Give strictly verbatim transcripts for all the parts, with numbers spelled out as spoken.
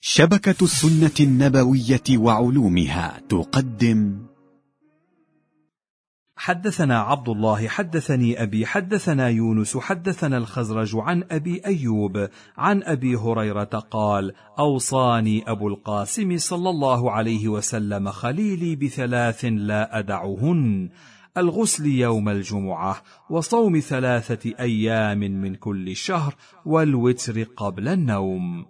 شبكة السنة النبوية وعلومها تقدم. حدثنا عبد الله حدثني أبي حدثنا يونس حدثنا الخزرج عن أبي أيوب عن أبي هريرة قال: أوصاني أبو القاسم صلى الله عليه وسلم خليلي بثلاث لا أدعهن: الغسل يوم الجمعة، وصوم ثلاثة أيام من كل شهر، والوتر قبل النوم.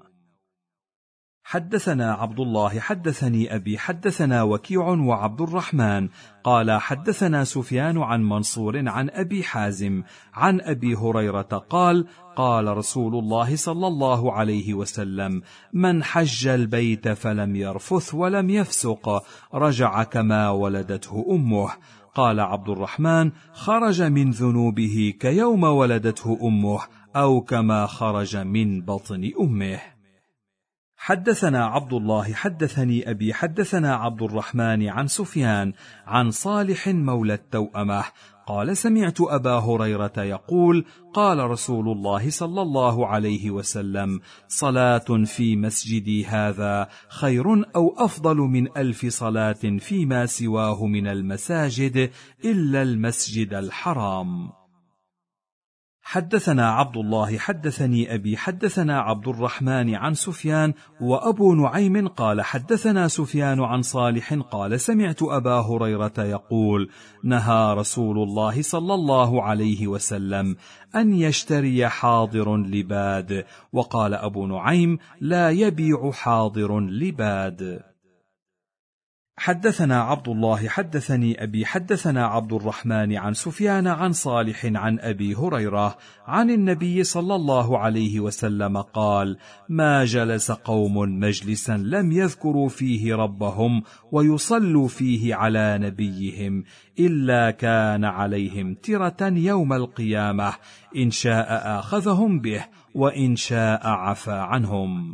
حدثنا عبد الله حدثني أبي حدثنا وكيع وعبد الرحمن قال حدثنا سفيان عن منصور عن أبي حازم عن أبي هريرة قال: قال رسول الله صلى الله عليه وسلم: من حج البيت فلم يرفث ولم يفسق رجع كما ولدته أمه. قال عبد الرحمن: خرج من ذنوبه كيوم ولدته أمه، أو كما خرج من بطن أمه. حدثنا عبد الله حدثني أبي حدثنا عبد الرحمن عن سفيان عن صالح مولى التوأمة قال: سمعت أبا هريرة يقول: قال رسول الله صلى الله عليه وسلم: صلاة في مسجدي هذا خير أو أفضل من ألف صلاة فيما سواه من المساجد إلا المسجد الحرام. حدثنا عبد الله حدثني أبي حدثنا عبد الرحمن عن سفيان وأبو نعيم قال حدثنا سفيان عن صالح قال: سمعت أبا هريرة يقول: نهى رسول الله صلى الله عليه وسلم أن يشتري حاضر لباد. وقال أبو نعيم: لا يبيع حاضر لباد. حدثنا عبد الله حدثني أبي حدثنا عبد الرحمن عن سفيان عن صالح عن أبي هريرة عن النبي صلى الله عليه وسلم قال: ما جلس قوم مجلسا لم يذكروا فيه ربهم ويصلوا فيه على نبيهم إلا كان عليهم ترة يوم القيامة، إن شاء آخذهم به وإن شاء عفى عنهم.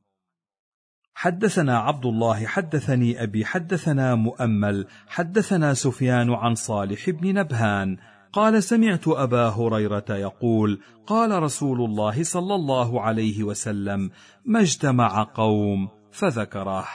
حدثنا عبد الله حدثني أبي حدثنا مؤمل حدثنا سفيان عن صالح بن نبهان قال: سمعت أبا هريرة يقول: قال رسول الله صلى الله عليه وسلم: ما اجتمع قوم، فذكره.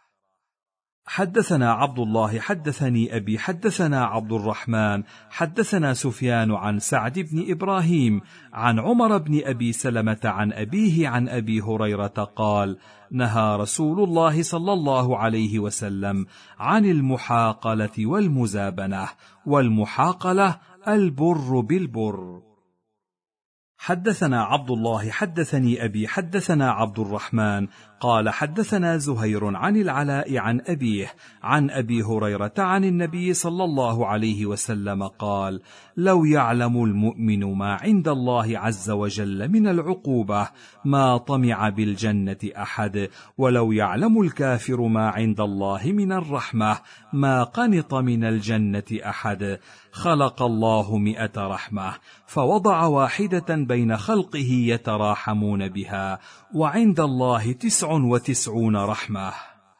حدثنا عبد الله حدثني أبي حدثنا عبد الرحمن حدثنا سفيان عن سعد بن إبراهيم عن عمر بن أبي سلمة عن أبيه عن أبي هريرة قال: نهى رسول الله صلى الله عليه وسلم عن المحاقلة والمزابنة، والمحاقلة البر بالبر. حدثنا عبد الله حدثني أبي حدثنا عبد الرحمن قال حدثنا زهير عن العلاء عن أبيه عن أبي هريرة عن النبي صلى الله عليه وسلم قال: لو يعلم المؤمن ما عند الله عز وجل من العقوبة ما طمع بالجنة أحد، ولو يعلم الكافر ما عند الله من الرحمة ما قنط من الجنة أحد. خلق الله مئة رحمة فوضع واحدة بين خلقه يتراحمون بها، وعند الله تسع وتسعون رحمة.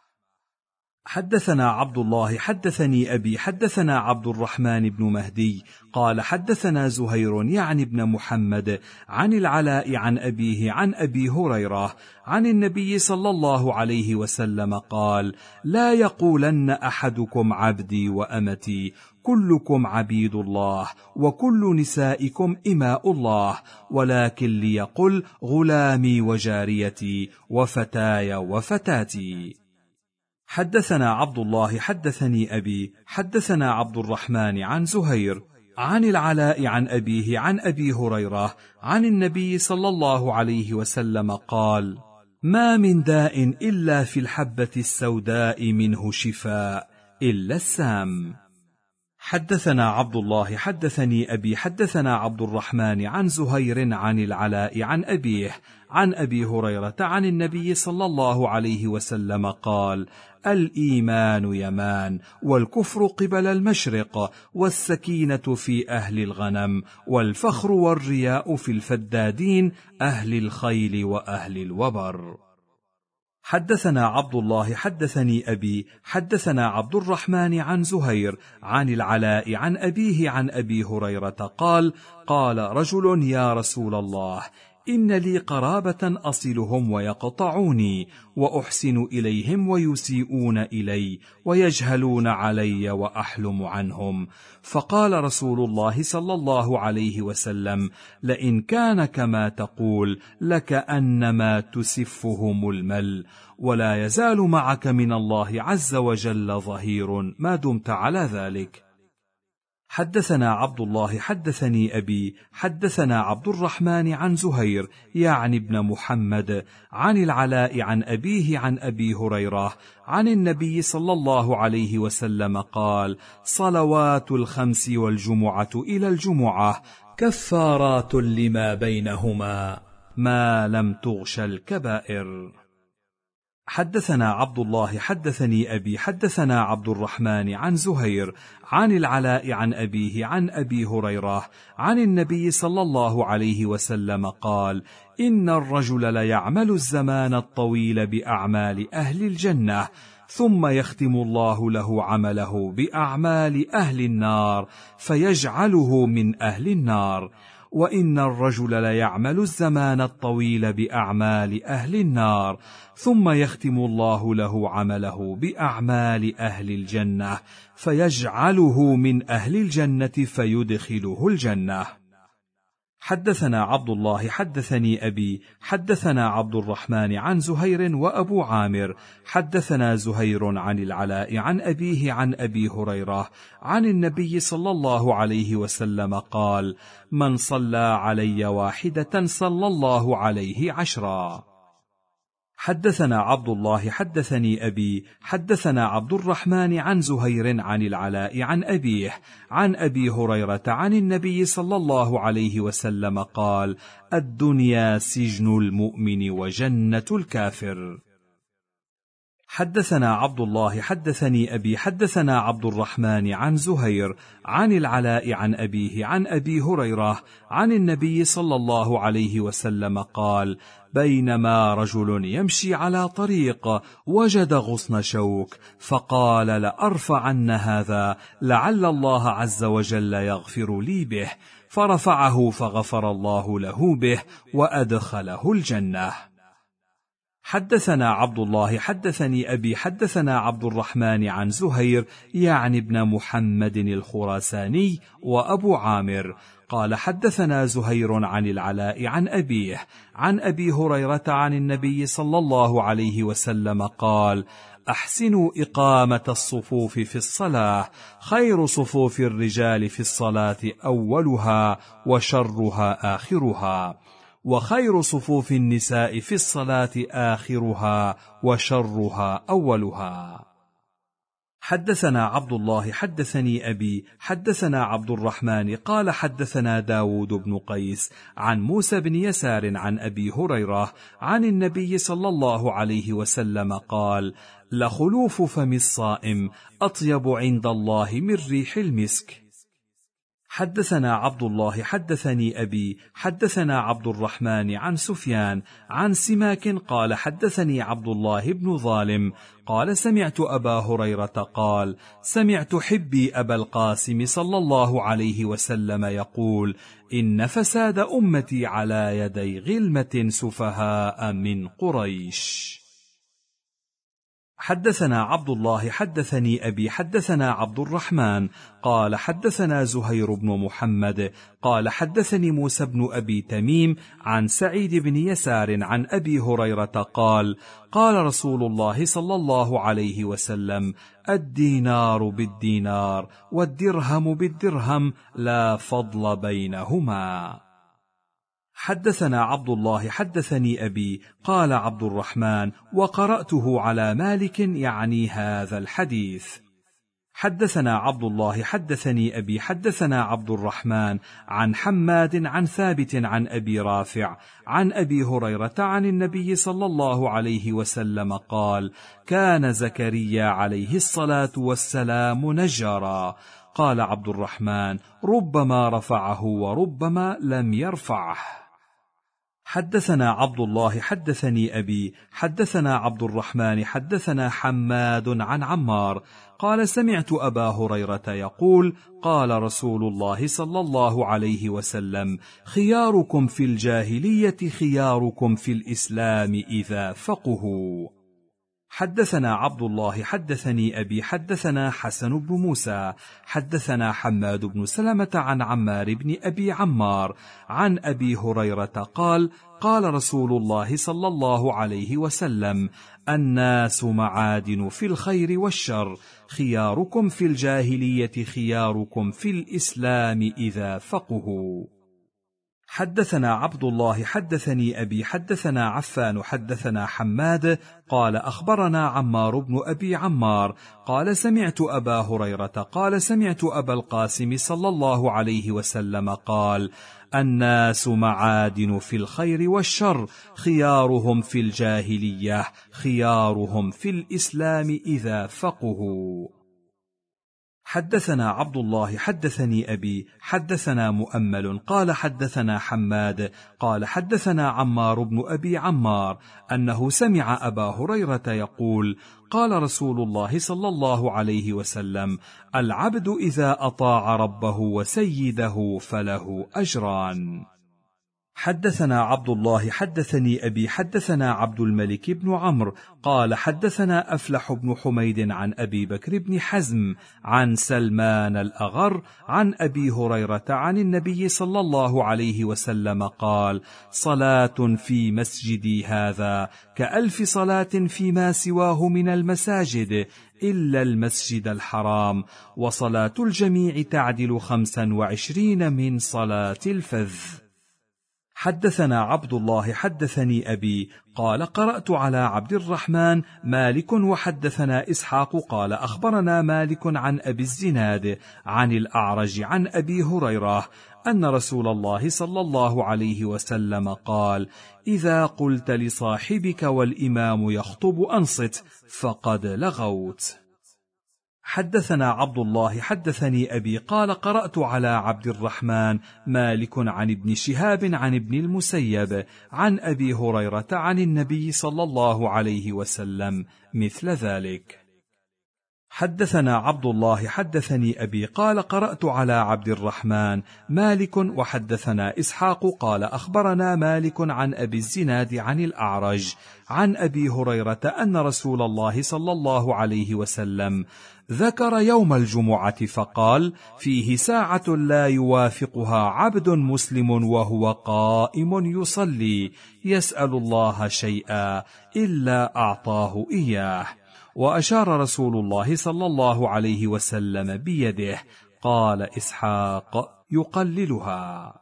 حدثنا عبد الله حدثني أبي حدثنا عبد الرحمن بن مهدي قال حدثنا زهير يعني ابن محمد عن العلاء عن أبيه عن أبي هريرة عن النبي صلى الله عليه وسلم قال: لا يقولن أحدكم عبدي وأمتي، كلكم عبيد الله وكل نسائكم إماء الله، ولكن ليقل غلامي وجاريتي وفتاي وفتاتي. حدثنا عبد الله حدثني أبي حدثنا عبد الرحمن عن زهير عن العلاء عن أبيه عن أبي هريرة عن النبي صلى الله عليه وسلم قال: ما من داء إلا في الحبة السوداء منه شفاء إلا السام. حدثنا عبد الله حدثني أبي حدثنا عبد الرحمن عن زهير عن العلاء عن أبيه عن أبي هريرة عن النبي صلى الله عليه وسلم قال: الإيمان يمان، والكفر قبل المشرق، والسكينة في أهل الغنم، والفخر والرياء في الفدادين أهل الخيل وأهل الوبر. حدثنا عبد الله حدثني أبي حدثنا عبد الرحمن عن زهير عن العلاء عن أبيه عن أبي هريرة قال: قال رجل: يا رسول الله، إن لي قرابة أصلهم ويقطعوني، وأحسن إليهم ويسيئون إلي، ويجهلون علي وأحلم عنهم. فقال رسول الله صلى الله عليه وسلم: لئن كان كما تقول لكأنما تسفهم المل، ولا يزال معك من الله عز وجل ظهير ما دمت على ذلك. حدثنا عبد الله حدثني أبي حدثنا عبد الرحمن عن زهير يعني ابن محمد عن العلاء عن أبيه عن أبي هريرة عن النبي صلى الله عليه وسلم قال: صلوات الخمس والجمعة إلى الجمعة كفارات لما بينهما ما لم تغش الكبائر. حدثنا عبد الله حدثني أبي حدثنا عبد الرحمن عن زهير عن العلاء عن أبيه عن أبي هريرة عن النبي صلى الله عليه وسلم قال: إن الرجل ليعمل الزمان الطويل بأعمال أهل الجنة، ثم يختم الله له عمله بأعمال أهل النار فيجعله من أهل النار. وإن الرجل ليعمل الزمان الطويل بأعمال أهل النار، ثم يختم الله له عمله بأعمال أهل الجنة فيجعله من أهل الجنة فيدخله الجنة. حدثنا عبد الله حدثني أبي حدثنا عبد الرحمن عن زهير وأبو عامر حدثنا زهير عن العلاء عن أبيه عن أبي هريرة عن النبي صلى الله عليه وسلم قال: من صلى علي واحدة صلى الله عليه عشرا. حدثنا عبد الله حدثني أبي حدثنا عبد الرحمن عن زهير عن العلاء عن أبيه عن أبي هريرة عن النبي صلى الله عليه وسلم قال: الدنيا سجن المؤمن وجنة الكافر. حدثنا عبد الله حدثني أبي حدثنا عبد الرحمن عن زهير عن العلاء عن أبيه عن أبي هريرة عن النبي صلى الله عليه وسلم قال: بينما رجل يمشي على طريق وجد غصن شوك، فقال: لأرفعن هذا لعل الله عز وجل يغفر لي به، فرفعه فغفر الله له به وأدخله الجنة. حدثنا عبد الله حدثني أبي حدثنا عبد الرحمن عن زهير يعني ابن محمد الخراساني وأبو عامر قال: حدثنا زهير عن العلاء عن أبيه عن أبي هريرة عن النبي صلى الله عليه وسلم قال: أحسنوا إقامة الصفوف في الصلاة، خير صفوف الرجال في الصلاة أولها وشرها آخرها، وخير صفوف النساء في الصلاة آخرها وشرها أولها. حدثنا عبد الله حدثني أبي حدثنا عبد الرحمن قال: حدثنا داود بن قيس عن موسى بن يسار عن أبي هريرة عن النبي صلى الله عليه وسلم قال: لخلوف فم الصائم أطيب عند الله من ريح المسك. حدثنا عبد الله حدثني أبي حدثنا عبد الرحمن عن سفيان عن سماك قال: حدثني عبد الله بن ظالم قال: سمعت أبا هريرة قال: سمعت حبي أبا القاسم صلى الله عليه وسلم يقول: إن فساد أمتي على يدي غلمة سفهاء من قريش. حدثنا عبد الله حدثني أبي حدثنا عبد الرحمن قال: حدثنا زهير بن محمد قال: حدثني موسى بن أبي تميم عن سعيد بن يسار عن أبي هريرة قال: قال رسول الله صلى الله عليه وسلم: الدينار بالدينار والدرهم بالدرهم لا فضل بينهما. حدثنا عبد الله حدثني أبي قال عبد الرحمن: وقرأته على مالك يعني هذا الحديث. حدثنا عبد الله حدثني أبي حدثنا عبد الرحمن عن حماد عن ثابت عن أبي رافع عن أبي هريرة عن النبي صلى الله عليه وسلم قال: كان زكريا عليه الصلاة والسلام نجارا. قال عبد الرحمن: ربما رفعه وربما لم يرفعه. حدثنا عبد الله حدثني أبي حدثنا عبد الرحمن حدثنا حماد عن عمار قال سمعت أبا هريرة يقول قال رسول الله صلى الله عليه وسلم خياركم في الجاهلية خياركم في الإسلام إذا فقهوا. حدثنا عبد الله حدثني أبي حدثنا حسن بن موسى حدثنا حماد بن سلمة عن عمار بن أبي عمار عن أبي هريرة قال قال رسول الله صلى الله عليه وسلم الناس معادن في الخير والشر خياركم في الجاهلية خياركم في الإسلام إذا فقهوا. حدثنا عبد الله حدثني أبي حدثنا عفان حدثنا حماد قال أخبرنا عمار بن أبي عمار قال سمعت أبا هريرة قال سمعت أبا القاسم صلى الله عليه وسلم قال الناس معادن في الخير والشر خيارهم في الجاهلية خيارهم في الإسلام إذا فقهوا. حدثنا عبد الله حدثني أبي حدثنا مؤمل قال حدثنا حماد قال حدثنا عمار بن أبي عمار أنه سمع أبا هريرة يقول قال رسول الله صلى الله عليه وسلم العبد إذا أطاع ربه وسيده فله أجران. حدثنا عبد الله حدثني أبي حدثنا عبد الملك بن عمرو قال حدثنا أفلح بن حميد عن أبي بكر بن حزم عن سلمان الأغر عن أبي هريرة عن النبي صلى الله عليه وسلم قال صلاة في مسجدي هذا كألف صلاة فيما سواه من المساجد إلا المسجد الحرام وصلاة الجميع تعدل خمسا وعشرين من صلاة الفذ. حدثنا عبد الله حدثني أبي قال قرأت على عبد الرحمن مالك وحدثنا إسحاق قال أخبرنا مالك عن أبي الزناد عن الأعرج عن أبي هريرة أن رسول الله صلى الله عليه وسلم قال إذا قلت لصاحبك والإمام يخطب أنصت فقد لغوت. حدثنا عبد الله حدثني أبي قال قرأت على عبد الرحمن مالك عن ابن شهاب عن ابن المسيب عن أبي هريرة عن النبي صلى الله عليه وسلم مثل ذلك. حدثنا عبد الله حدثني أبي قال قرأت على عبد الرحمن مالك وحدثنا إسحاق قال أخبرنا مالك عن أبي الزناد عن الأعرج عن أبي هريرة أن رسول الله صلى الله عليه وسلم ذكر يوم الجمعة فقال فيه ساعة لا يوافقها عبد مسلم وهو قائم يصلي يسأل الله شيئا إلا أعطاه إياه. وأشار رسول الله صلى الله عليه وسلم بيده. قال إسحاق يقللها.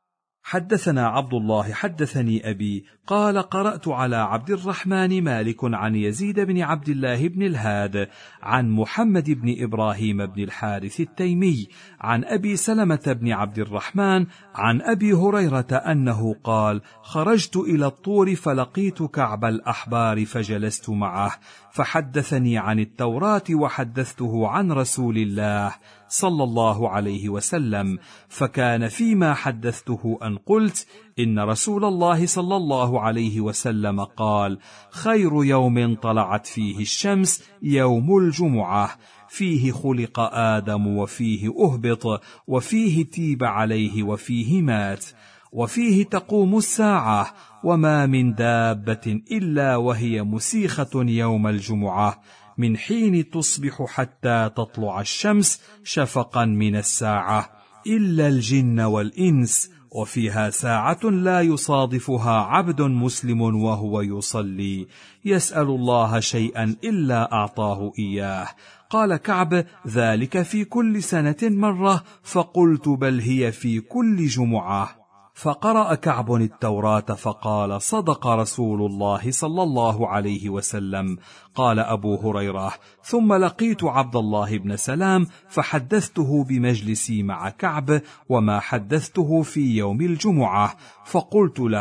حدثنا عبد الله حدثني أبي قال قرأت على عبد الرحمن مالك عن يزيد بن عبد الله بن الهاد عن محمد بن إبراهيم بن الحارث التيمي عن أبي سلمة بن عبد الرحمن عن أبي هريرة أنه قال خرجت إلى الطور فلقيت كعب الأحبار فجلست معه فحدثني عن التوراة وحدثته عن رسول الله صلى الله عليه وسلم فكان فيما حدثته أن قلت إن رسول الله صلى الله عليه وسلم قال خير يوم طلعت فيه الشمس يوم الجمعة فيه خلق آدم وفيه أهبط وفيه تيب عليه وفيه مات وفيه تقوم الساعة وما من دابة إلا وهي مسيخة يوم الجمعة من حين تصبح حتى تطلع الشمس شفقا من الساعة إلا الجن والإنس وفيها ساعة لا يصادفها عبد مسلم وهو يصلي يسأل الله شيئا إلا أعطاه إياه. قال كعب ذلك في كل سنة مرة فقلت بل هي في كل جمعة. فقرأ كعب التوراة فقال صدق رسول الله صلى الله عليه وسلم. قال أبو هريرة ثم لقيت عبد الله بن سلام فحدثته بمجلسي مع كعب وما حدثته في يوم الجمعة فقلت له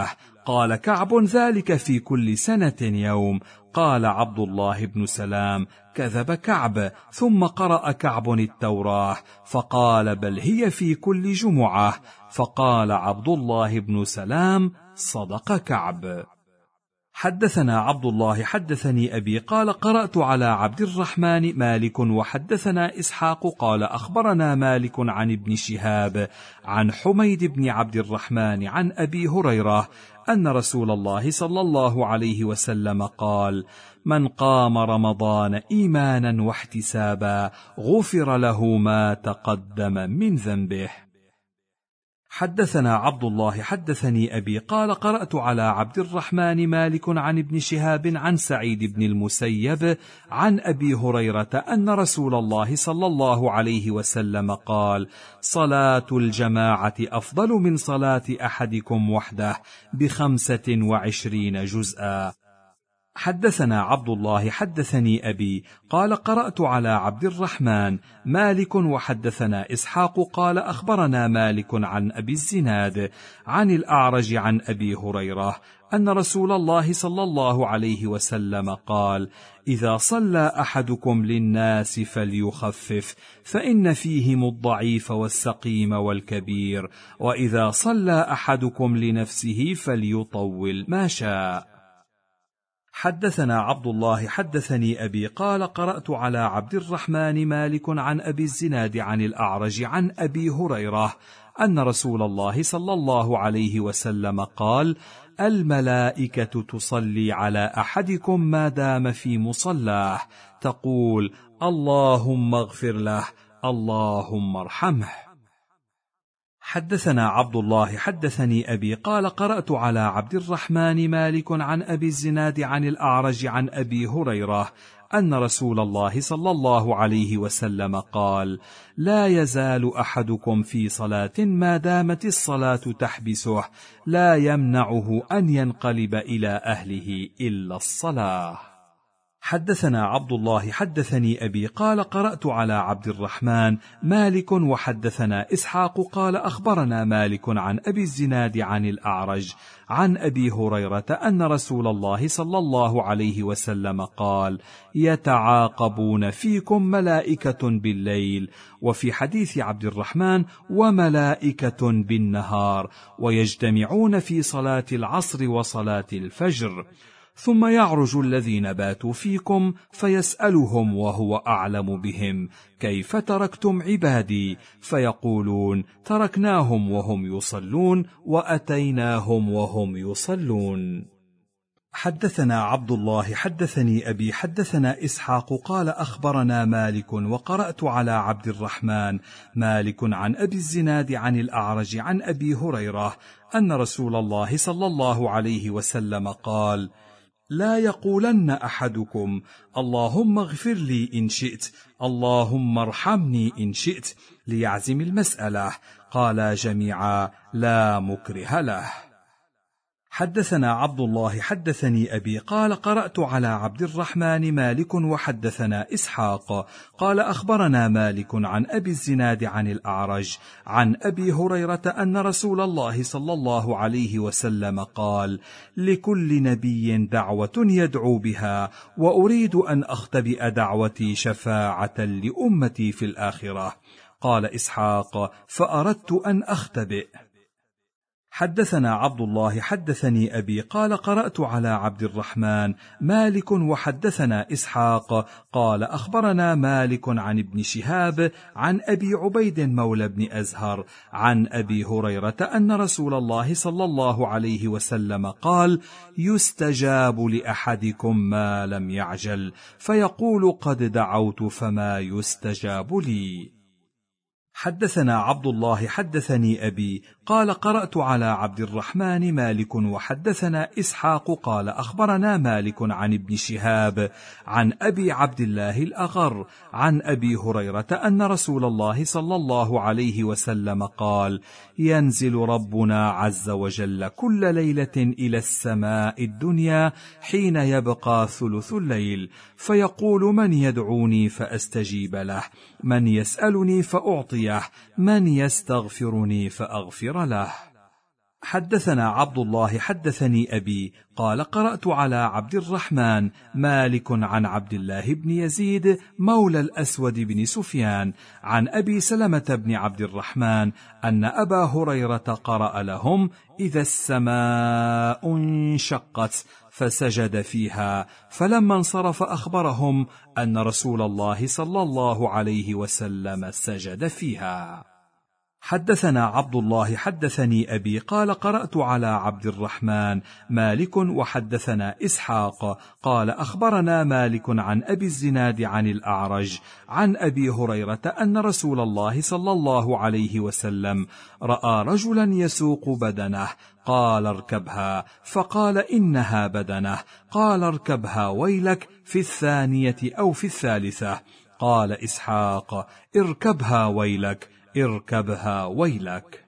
قال كعب: ذلك في كل سنة يوم. قال عبد الله بن سلام: كذب كعب. ثم قرأ كعب التوراة فقال: بل هي في كل جمعة. فقال عبد الله بن سلام: صدق كعب. حدثنا عبد الله حدثني أبي قال: قرأت على عبد الرحمن مالك وحدثنا إسحاق قال: أخبرنا مالك عن ابن شهاب عن حميد بن عبد الرحمن عن أبي هريرة أن رسول الله صلى الله عليه وسلم قال: من قام رمضان إيمانا واحتسابا غفر له ما تقدم من ذنبه. حدثنا عبد الله حدثني أبي قال: قرأت على عبد الرحمن مالك عن ابن شهاب عن سعيد بن المسيب عن أبي هريرة أن رسول الله صلى الله عليه وسلم قال: صلاة الجماعة أفضل من صلاة أحدكم وحده بخمسة وعشرين جزءا. حدثنا عبد الله حدثني أبي قال: قرأت على عبد الرحمن مالك وحدثنا إسحاق قال: أخبرنا مالك عن أبي الزناد عن الأعرج عن أبي هريرة أن رسول الله صلى الله عليه وسلم قال: إذا صلى أحدكم للناس فليخفف فإن فيهم الضعيف والسقيم والكبير، وإذا صلى أحدكم لنفسه فليطول ما شاء. حدثنا عبد الله حدثني أبي قال: قرأت على عبد الرحمن مالك عن أبي الزناد عن الأعرج عن أبي هريرة أن رسول الله صلى الله عليه وسلم قال: الملائكة تصلي على أحدكم ما دام في مصلاه، تقول: اللهم اغفر له، اللهم ارحمه. حدثنا عبد الله حدثني أبي قال: قرأت على عبد الرحمن مالك عن أبي الزناد عن الأعرج عن أبي هريرة أن رسول الله صلى الله عليه وسلم قال: لا يزال أحدكم في صلاة ما دامت الصلاة تحبسه لا يمنعه أن ينقلب إلى أهله إلا الصلاة. حدثنا عبد الله حدثني أبي قال: قرأت على عبد الرحمن مالك وحدثنا إسحاق قال: أخبرنا مالك عن أبي الزناد عن الأعرج عن أبي هريرة أن رسول الله صلى الله عليه وسلم قال: يتعاقبون فيكم ملائكة بالليل، وفي حديث عبد الرحمن وملائكة بالنهار، ويجتمعون في صلاة العصر وصلاة الفجر، ثم يعرج الذين باتوا فيكم فيسألهم وهو أعلم بهم: كيف تركتم عبادي؟ فيقولون: تركناهم وهم يصلون وأتيناهم وهم يصلون. حدثنا عبد الله حدثني أبي حدثنا إسحاق قال: أخبرنا مالك وقرأت على عبد الرحمن مالك عن أبي الزناد عن الأعرج عن أبي هريرة أن رسول الله صلى الله عليه وسلم قال: لا يقولن أحدكم: اللهم اغفر لي إن شئت، اللهم ارحمني إن شئت، ليعزم المسألة. قال جميعا: لا مكره له. حدثنا عبد الله حدثني أبي قال: قرأت على عبد الرحمن مالك وحدثنا إسحاق قال: أخبرنا مالك عن أبي الزناد عن الأعرج عن أبي هريرة أن رسول الله صلى الله عليه وسلم قال: لكل نبي دعوة يدعو بها، وأريد أن أختبئ دعوتي شفاعة لأمتي في الآخرة. قال إسحاق: فأردت أن أختبئ. حدثنا عبد الله حدثني أبي قال: قرأت على عبد الرحمن مالك وحدثنا إسحاق قال: أخبرنا مالك عن ابن شهاب عن أبي عبيد مولى بن أزهر عن أبي هريرة أن رسول الله صلى الله عليه وسلم قال: يستجاب لأحدكم ما لم يعجل، فيقول: قد دعوت فما يستجاب لي. حدثنا عبد الله حدثني أبي قال: قرأت على عبد الرحمن مالك وحدثنا إسحاق قال: أخبرنا مالك عن ابن شهاب عن أبي عبد الله الأغر عن أبي هريرة أن رسول الله صلى الله عليه وسلم قال: ينزل ربنا عز وجل كل ليلة إلى السماء الدنيا حين يبقى ثلث الليل، فيقول: من يدعوني فأستجيب له، من يسألني فأعطيه، من يستغفرني فأغفر له. حدثنا عبد الله حدثني أبي قال قرأت على عبد الرحمن مالك عن عبد الله بن يزيد مولى الأسود بن سفيان عن أبي سلمة بن عبد الرحمن أن أبا هريرة قرأ لهم إذا السماء انشقت فسجد فيها، فلما انصرف أخبرهم أن رسول الله صلى الله عليه وسلم سجد فيها. حدثنا عبد الله حدثني أبي قال قرأت على عبد الرحمن مالك وحدثنا إسحاق قال أخبرنا مالك عن أبي الزناد عن الأعرج عن أبي هريرة أن رسول الله صلى الله عليه وسلم رأى رجلا يسوق بدنه، قال اركبها، فقال إنها بدنه، قال اركبها ويلك في الثانية أو في الثالثة. قال إسحاق اركبها ويلك، اركبها ويلك.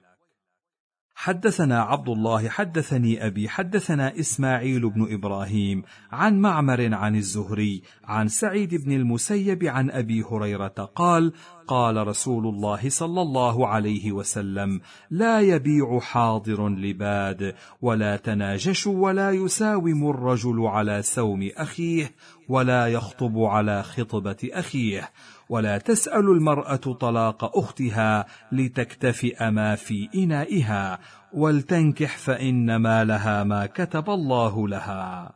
حدثنا عبد الله حدثني أبي حدثنا إسماعيل بن إبراهيم عن معمر عن الزهري عن سعيد بن المسيب عن أبي هريرة قال قال رسول الله صلى الله عليه وسلم لا يبيع حاضر لباد، ولا تناجش، ولا يساوم الرجل على سوم أخيه، ولا يخطب على خطبة أخيه، ولا تسأل المرأة طلاق أختها لتكتفئ ما في إنائها، ولتنكح فإنما لها ما كتب الله لها.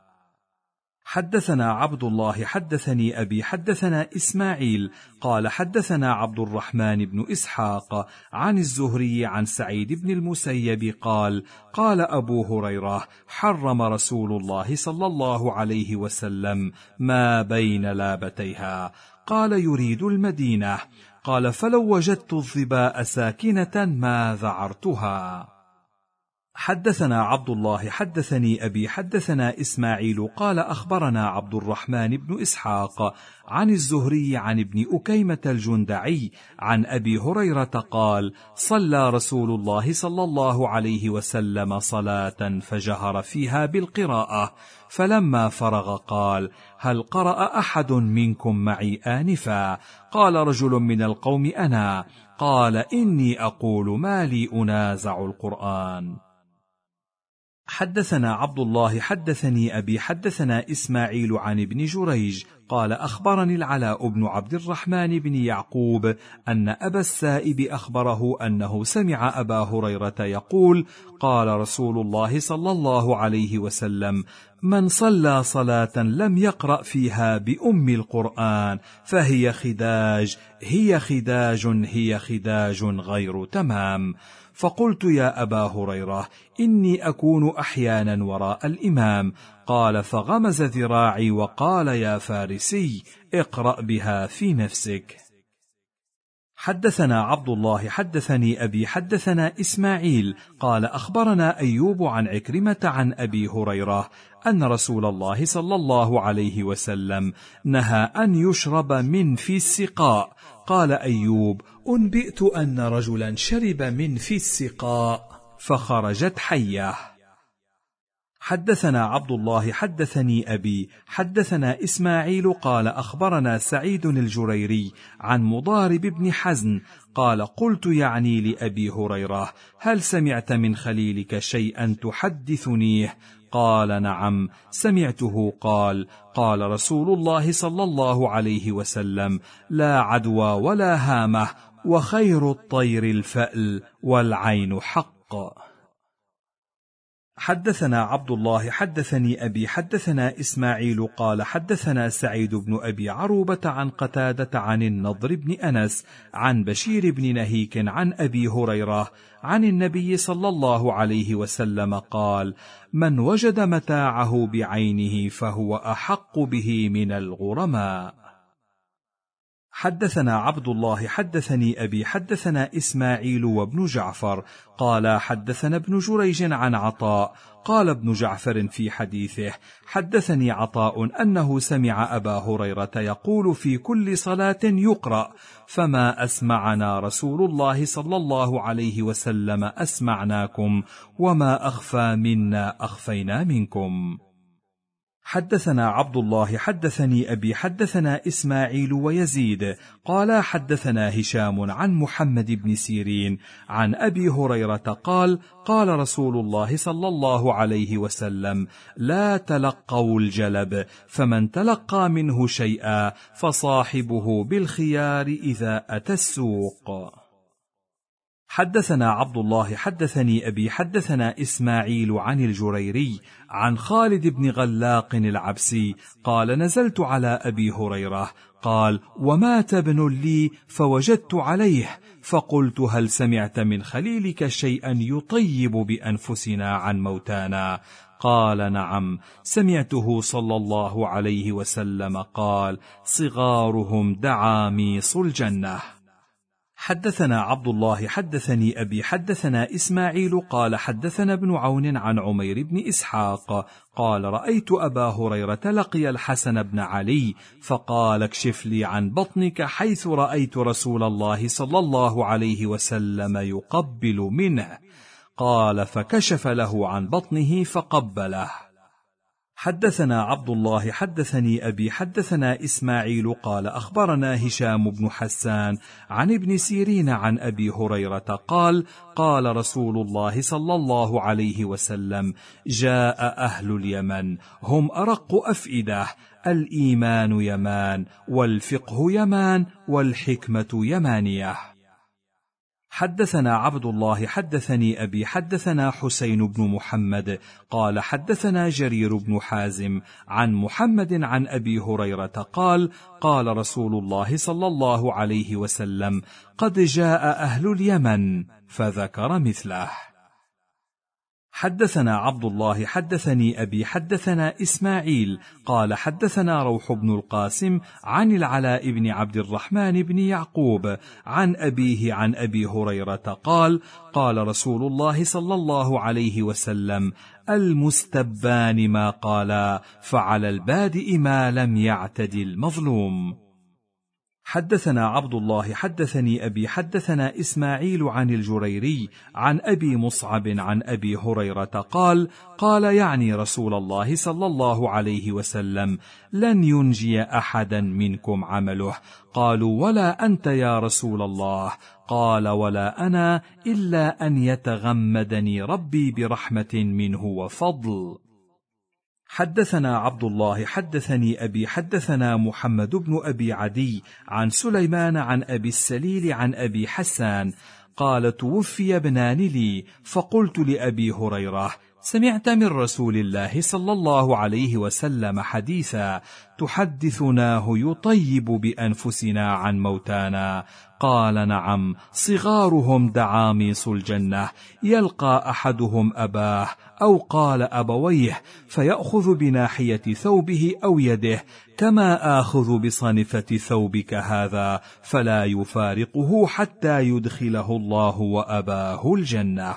حدثنا عبد الله حدثني أبي حدثنا إسماعيل قال حدثنا عبد الرحمن بن إسحاق عن الزهري عن سعيد بن المسيب قال قال أبو هريرة حرم رسول الله صلى الله عليه وسلم ما بين لابتيها، قال يريد المدينة، قال فلو وجدت الظباء ساكنة ما ذعرتها. حدثنا عبد الله حدثني أبي حدثنا إسماعيل قال أخبرنا عبد الرحمن بن إسحاق عن الزهري عن ابن أكيمة الجندعي عن أبي هريرة قال صلى رسول الله صلى الله عليه وسلم صلاة فجهر فيها بالقراءة، فلما فرغ قال هل قرأ أحد منكم معي آنفا؟ قال رجل من القوم أنا، قال إني أقول ما لي أنازع القرآن. حدثنا عبد الله حدثني أبي حدثنا إسماعيل عن ابن جريج قال أخبرني العلاء بن عبد الرحمن بن يعقوب أن أبا السائب أخبره أنه سمع أبا هريرة يقول قال رسول الله صلى الله عليه وسلم من صلى صلاة لم يقرأ فيها بأم القرآن فهي خداج، هي خداج، هي خداج غير تمام. فقلت يا أبا هريرة إني أكون أحيانا وراء الإمام، قال فغمز ذراعي وقال يا فارسي اقرأ بها في نفسك. حدثنا عبد الله حدثني أبي حدثنا إسماعيل قال أخبرنا أيوب عن عكرمة عن أبي هريرة أن رسول الله صلى الله عليه وسلم نهى أن يشرب من في السقاء. قال أيوب أنبئت أن رجلا شرب من في السقاء فخرجت حية. حدثنا عبد الله حدثني أبي حدثنا إسماعيل قال أخبرنا سعيد الجريري عن مضارب بن حزن قال قلت يعني لأبي هريرة هل سمعت من خليلك شيئا تحدثنيه؟ قال نعم سمعته قال قال رسول الله صلى الله عليه وسلم لا عدوى ولا هامة، وخير الطير الفأل والعين حق. حدثنا عبد الله حدثني أبي حدثنا إسماعيل قال حدثنا سعيد بن أبي عروبة عن قتادة عن النضر بن أنس عن بشير بن نهيك عن أبي هريرة عن النبي صلى الله عليه وسلم قال من وجد متاعه بعينه فهو أحق به من الغرماء. حدثنا عبد الله حدثني أبي حدثنا إسماعيل وابن جعفر قال حدثنا ابن جريج عن عطاء قال ابن جعفر في حديثه حدثني عطاء أنه سمع أبا هريرة يقول في كل صلاة يقرأ فما أسمعنا رسول الله صلى الله عليه وسلم أسمعناكم، وما أخفى منا أخفينا منكم. حدثنا عبد الله حدثني أبي حدثنا إسماعيل ويزيد قال حدثنا هشام عن محمد بن سيرين عن أبي هريرة قال قال رسول الله صلى الله عليه وسلم: لا تلقوا الجلب، فمن تلقى منه شيئا فصاحبه بالخيار إذا أتى السوق. حدثنا عبد الله حدثني أبي حدثنا إسماعيل عن الجريري عن خالد بن غلاق العبسي قال: نزلت على أبي هريرة قال: ومات ابن لي فوجدت عليه، فقلت: هل سمعت من خليلك شيئا يطيب بأنفسنا عن موتانا؟ قال: نعم، سمعته صلى الله عليه وسلم قال: صغارهم دعاميص الجنة. حدثنا عبد الله حدثني أبي حدثنا إسماعيل قال حدثنا ابن عون عن عمير بن إسحاق قال: رأيت أبا هريرة لقي الحسن بن علي فقال: اكشف لي عن بطنك حيث رأيت رسول الله صلى الله عليه وسلم يقبل منه. قال: فكشف له عن بطنه فقبله. حدثنا عبد الله حدثني أبي حدثنا إسماعيل قال أخبرنا هشام بن حسان عن ابن سيرين عن أبي هريرة قال: قال رسول الله صلى الله عليه وسلم: جاء أهل اليمن هم أرق أفئدة، الإيمان يمان، والفقه يمان، والحكمة يمانية. حدثنا عبد الله حدثني أبي حدثنا حسين بن محمد قال حدثنا جرير بن حازم عن محمد عن أبي هريرة قال: قال رسول الله صلى الله عليه وسلم: قد جاء أهل اليمن، فذكر مثله. حدثنا عبد الله حدثني أبي حدثنا إسماعيل قال حدثنا روح بن القاسم عن العلاء بن عبد الرحمن بن يعقوب عن أبيه عن أبي هريرة قال: قال رسول الله صلى الله عليه وسلم: المستبان ما قالا، فعلى البادئ ما لم يعتد المظلوم. حدثنا عبد الله حدثني أبي حدثنا إسماعيل عن الجريري عن أبي مصعب عن أبي هريرة قال: قال يعني رسول الله صلى الله عليه وسلم: لن ينجي أحدا منكم عمله. قالوا: ولا أنت يا رسول الله؟ قال: ولا أنا، إلا أن يتغمدني ربي برحمة منه وفضل. حدثنا عبد الله حدثني أبي حدثنا محمد بن أبي عدي عن سليمان عن أبي السليل عن أبي حسان قال: توفي ابنان لي، فقلت لأبي هريرة: سمعت من رسول الله صلى الله عليه وسلم حديثا تحدثناه يطيب بأنفسنا عن موتانا؟ قال: نعم، صغارهم دعاميص الجنة، يلقى أحدهم أباه أو قال أبويه فيأخذ بناحية ثوبه أو يده، كما آخذ بصنفة ثوبك هذا، فلا يفارقه حتى يدخله الله وأباه الجنة.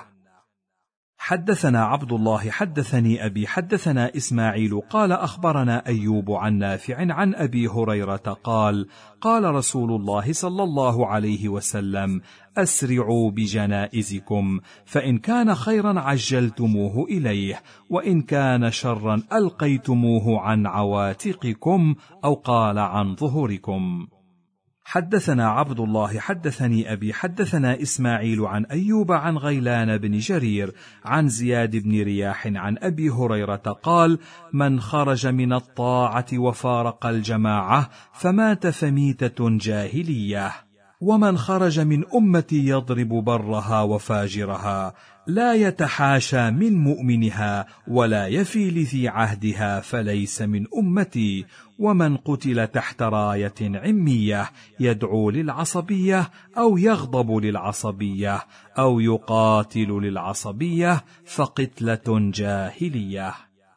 حدثنا عبد الله حدثني أبي حدثنا إسماعيل قال أخبرنا أيوب عن نافع عن أبي هريرة قال: قال رسول الله صلى الله عليه وسلم: أسرعوا بجنائزكم، فإن كان خيرا عجلتموه إليه، وإن كان شرا ألقيتموه عن عواتقكم، أو قال عن ظهوركم. حدثنا عبد الله حدثني أبي حدثنا إسماعيل عن أيوب عن غيلان بن جرير عن زياد بن رياح عن أبي هريرة قال: من خرج من الطاعة وفارق الجماعة فمات فميتة جاهلية، ومن خرج من أمتي يضرب برها وفاجرها، لا يتحاشى من مؤمنها ولا يفي لذي عهدها، فليس من أمتي، ومن قتل تحت راية عمية يدعو للعصبية أو يغضب للعصبية أو يقاتل للعصبية فقتلة جاهلية.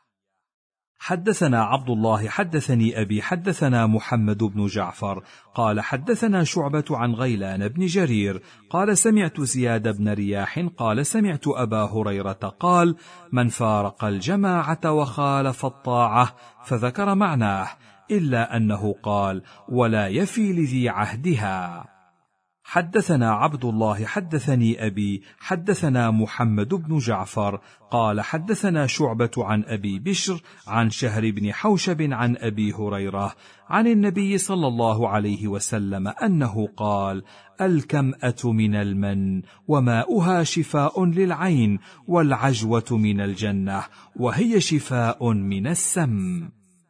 حدثنا عبد الله حدثني أبي حدثنا محمد بن جعفر قال حدثنا شعبة عن غيلان بن جرير قال سمعت زياد بن رياح قال سمعت أبا هريرة قال: من فارق الجماعة وخالف الطاعة، فذكر معناه، إلا أنه قال: ولا يفي لذي عهدها. حدثنا عبد الله حدثني أبي حدثنا محمد بن جعفر قال حدثنا شعبة عن أبي بشر عن شهر بن حوشب عن أبي هريرة عن النبي صلى الله عليه وسلم أنه قال: الكمأة من المن وماؤها شفاء للعين، والعجوة من الجنة وهي شفاء من السم.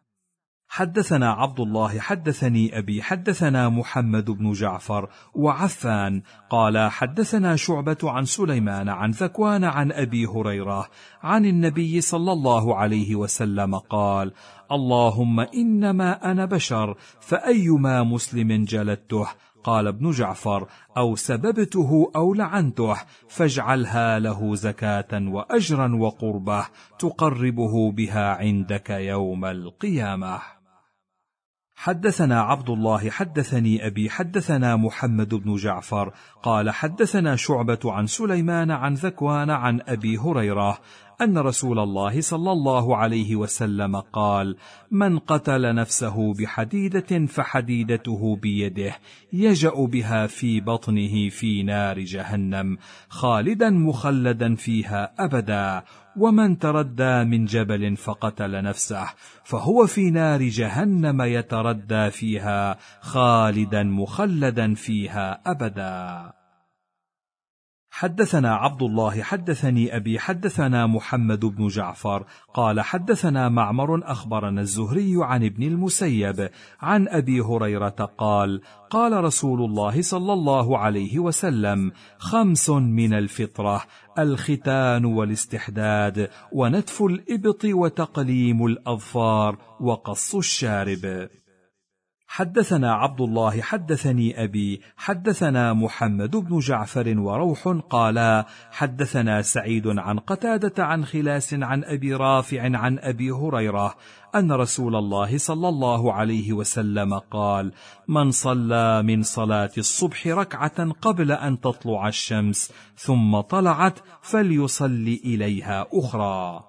حدثنا عبد الله حدثني أبي حدثنا محمد بن جعفر وعفان قال حدثنا شعبة عن سليمان عن ذكوان عن أبي هريرة عن النبي صلى الله عليه وسلم قال: اللهم إنما أنا بشر، فأيما مسلم جلدته، قال ابن جعفر، أو سببته أو لعنته، فاجعلها له زكاة وأجرا وقربة تقربه بها عندك يوم القيامة. حدثنا عبد الله حدثني أبي حدثنا محمد بن جعفر قال حدثنا شعبة عن سليمان عن ذكوان عن أبي هريرة أن رسول الله صلى الله عليه وسلم قال: من قتل نفسه بحديدة فحديدته بيده يجأ بها في بطنه في نار جهنم خالدا مخلدا فيها أبدا، ومن تردى من جبل فقتل نفسه فهو في نار جهنم يتردى فيها خالدا مخلدا فيها أبدا. حدثنا عبد الله حدثني أبي حدثنا محمد بن جعفر قال حدثنا معمر أخبرنا الزهري عن ابن المسيب عن أبي هريرة قال: قال رسول الله صلى الله عليه وسلم: خمس من الفطرة: الختان والاستحداد ونتف الإبط وتقليم الأظفار وقص الشارب. حدثنا عبد الله حدثني أبي حدثنا محمد بن جعفر وروح قالا حدثنا سعيد عن قتادة عن خلاس عن أبي رافع عن أبي هريرة أن رسول الله صلى الله عليه وسلم قال: من صلى من صلاة الصبح ركعة قبل أن تطلع الشمس ثم طلعت فليصلي إليها أخرى.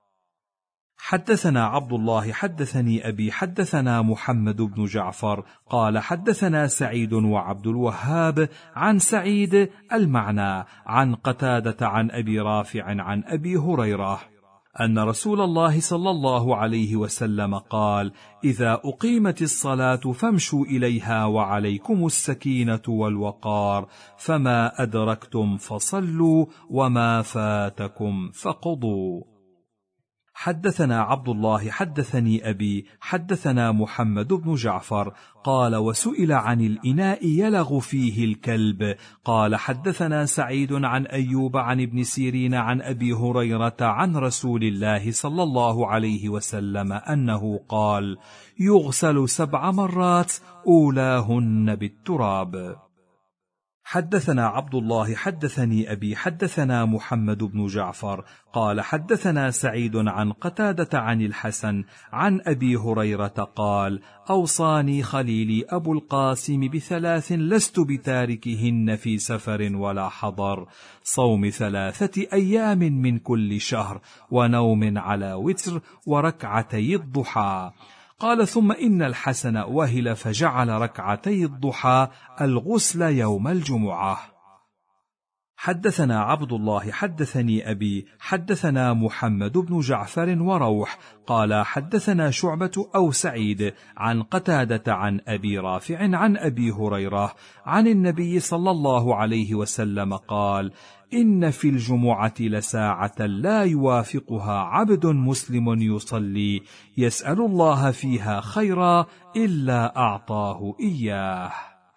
حدثنا عبد الله حدثني أبي حدثنا محمد بن جعفر قال حدثنا سعيد وعبد الوهاب عن سعيد المعنى عن قتادة عن أبي رافع عن أبي هريرة أن رسول الله صلى الله عليه وسلم قال: إذا أقيمت الصلاة فامشوا إليها وعليكم السكينة والوقار، فما أدركتم فصلوا وما فاتكم فقضوا. حدثنا عبد الله حدثني أبي حدثنا محمد بن جعفر قال: وسئل عن الإناء يلغ فيه الكلب قال حدثنا سعيد عن أيوب عن ابن سيرين عن أبي هريرة عن رسول الله صلى الله عليه وسلم أنه قال: يغسل سبع مرات أولاهن بالتراب. حدثنا عبد الله حدثني أبي حدثنا محمد بن جعفر قال حدثنا سعيد عن قتادة عن الحسن عن أبي هريرة قال: أوصاني خليلي أبو القاسم بثلاث لست بتاركهن في سفر ولا حضر: صوم ثلاثة أيام من كل شهر، ونوم على وتر، وركعتي الضحى. قال: ثم إن الحسن وهل فجعل ركعتي الضحى الغسل يوم الجمعة. حدثنا عبد الله حدثني أبي حدثنا محمد بن جعفر وروح قال حدثنا شعبة أو سعيد عن قتادة عن أبي رافع عن أبي هريرة عن النبي صلى الله عليه وسلم قال: إن في الجمعة لساعة لا يوافقها عبد مسلم يصلي يسأل الله فيها خيرا إلا أعطاه إياه.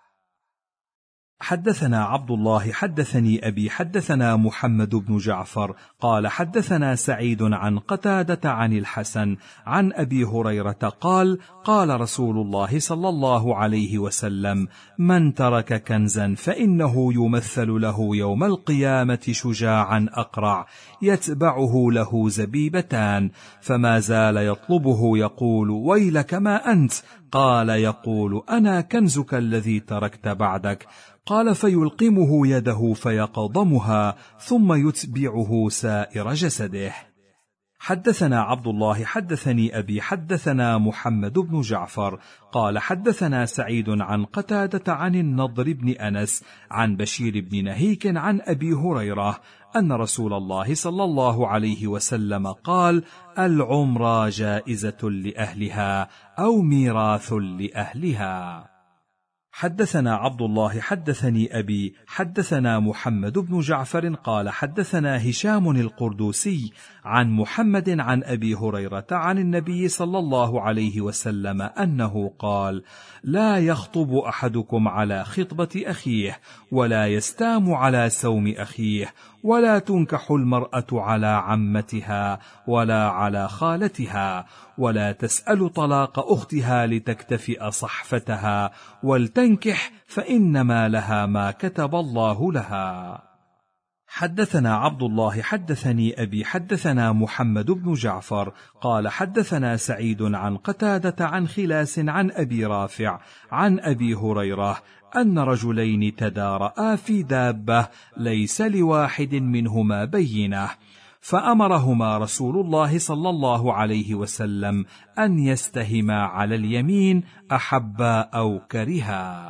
حدثنا عبد الله حدثني أبي حدثنا محمد بن جعفر قال حدثنا سعيد عن قتادة عن الحسن عن أبي هريرة قال: قال رسول الله صلى الله عليه وسلم: من ترك كنزا فإنه يمثل له يوم القيامة شجاعا أقرع يتبعه له زبيبتان، فما زال يطلبه يقول: ويلك ما أنت؟ قال: يقول: أنا كنزك الذي تركت بعدك. قال: فيلقمه يده فيقضمها ثم يتبعه سائر جسده. حدثنا عبد الله حدثني أبي حدثنا محمد بن جعفر قال حدثنا سعيد عن قتادة عن النضر بن أنس عن بشير بن نهيك عن أبي هريرة أن رسول الله صلى الله عليه وسلم قال: العمرة جائزة لأهلها أو ميراث لأهلها. حدثنا عبد الله حدثني أبي حدثنا محمد بن جعفر قال حدثنا هشام القردوسي عن محمد عن أبي هريرة عن النبي صلى الله عليه وسلم أنه قال: لا يخطب أحدكم على خطبة أخيه، ولا يستام على سوم أخيه، ولا تنكح المرأة على عمتها ولا على خالتها، ولا تسأل طلاق أختها لتكتفئ صحفتها، ولتنكح فإنما لها ما كتب الله لها. حدثنا عبد الله حدثني أبي حدثنا محمد بن جعفر قال حدثنا سعيد عن قتادة عن خلاس عن أبي رافع عن أبي هريرة أن رجلين تدارآ في دابة ليس لواحد منهما بينة، فأمرهما رسول الله صلى الله عليه وسلم أن يستهما على اليمين أحبا أو كرها.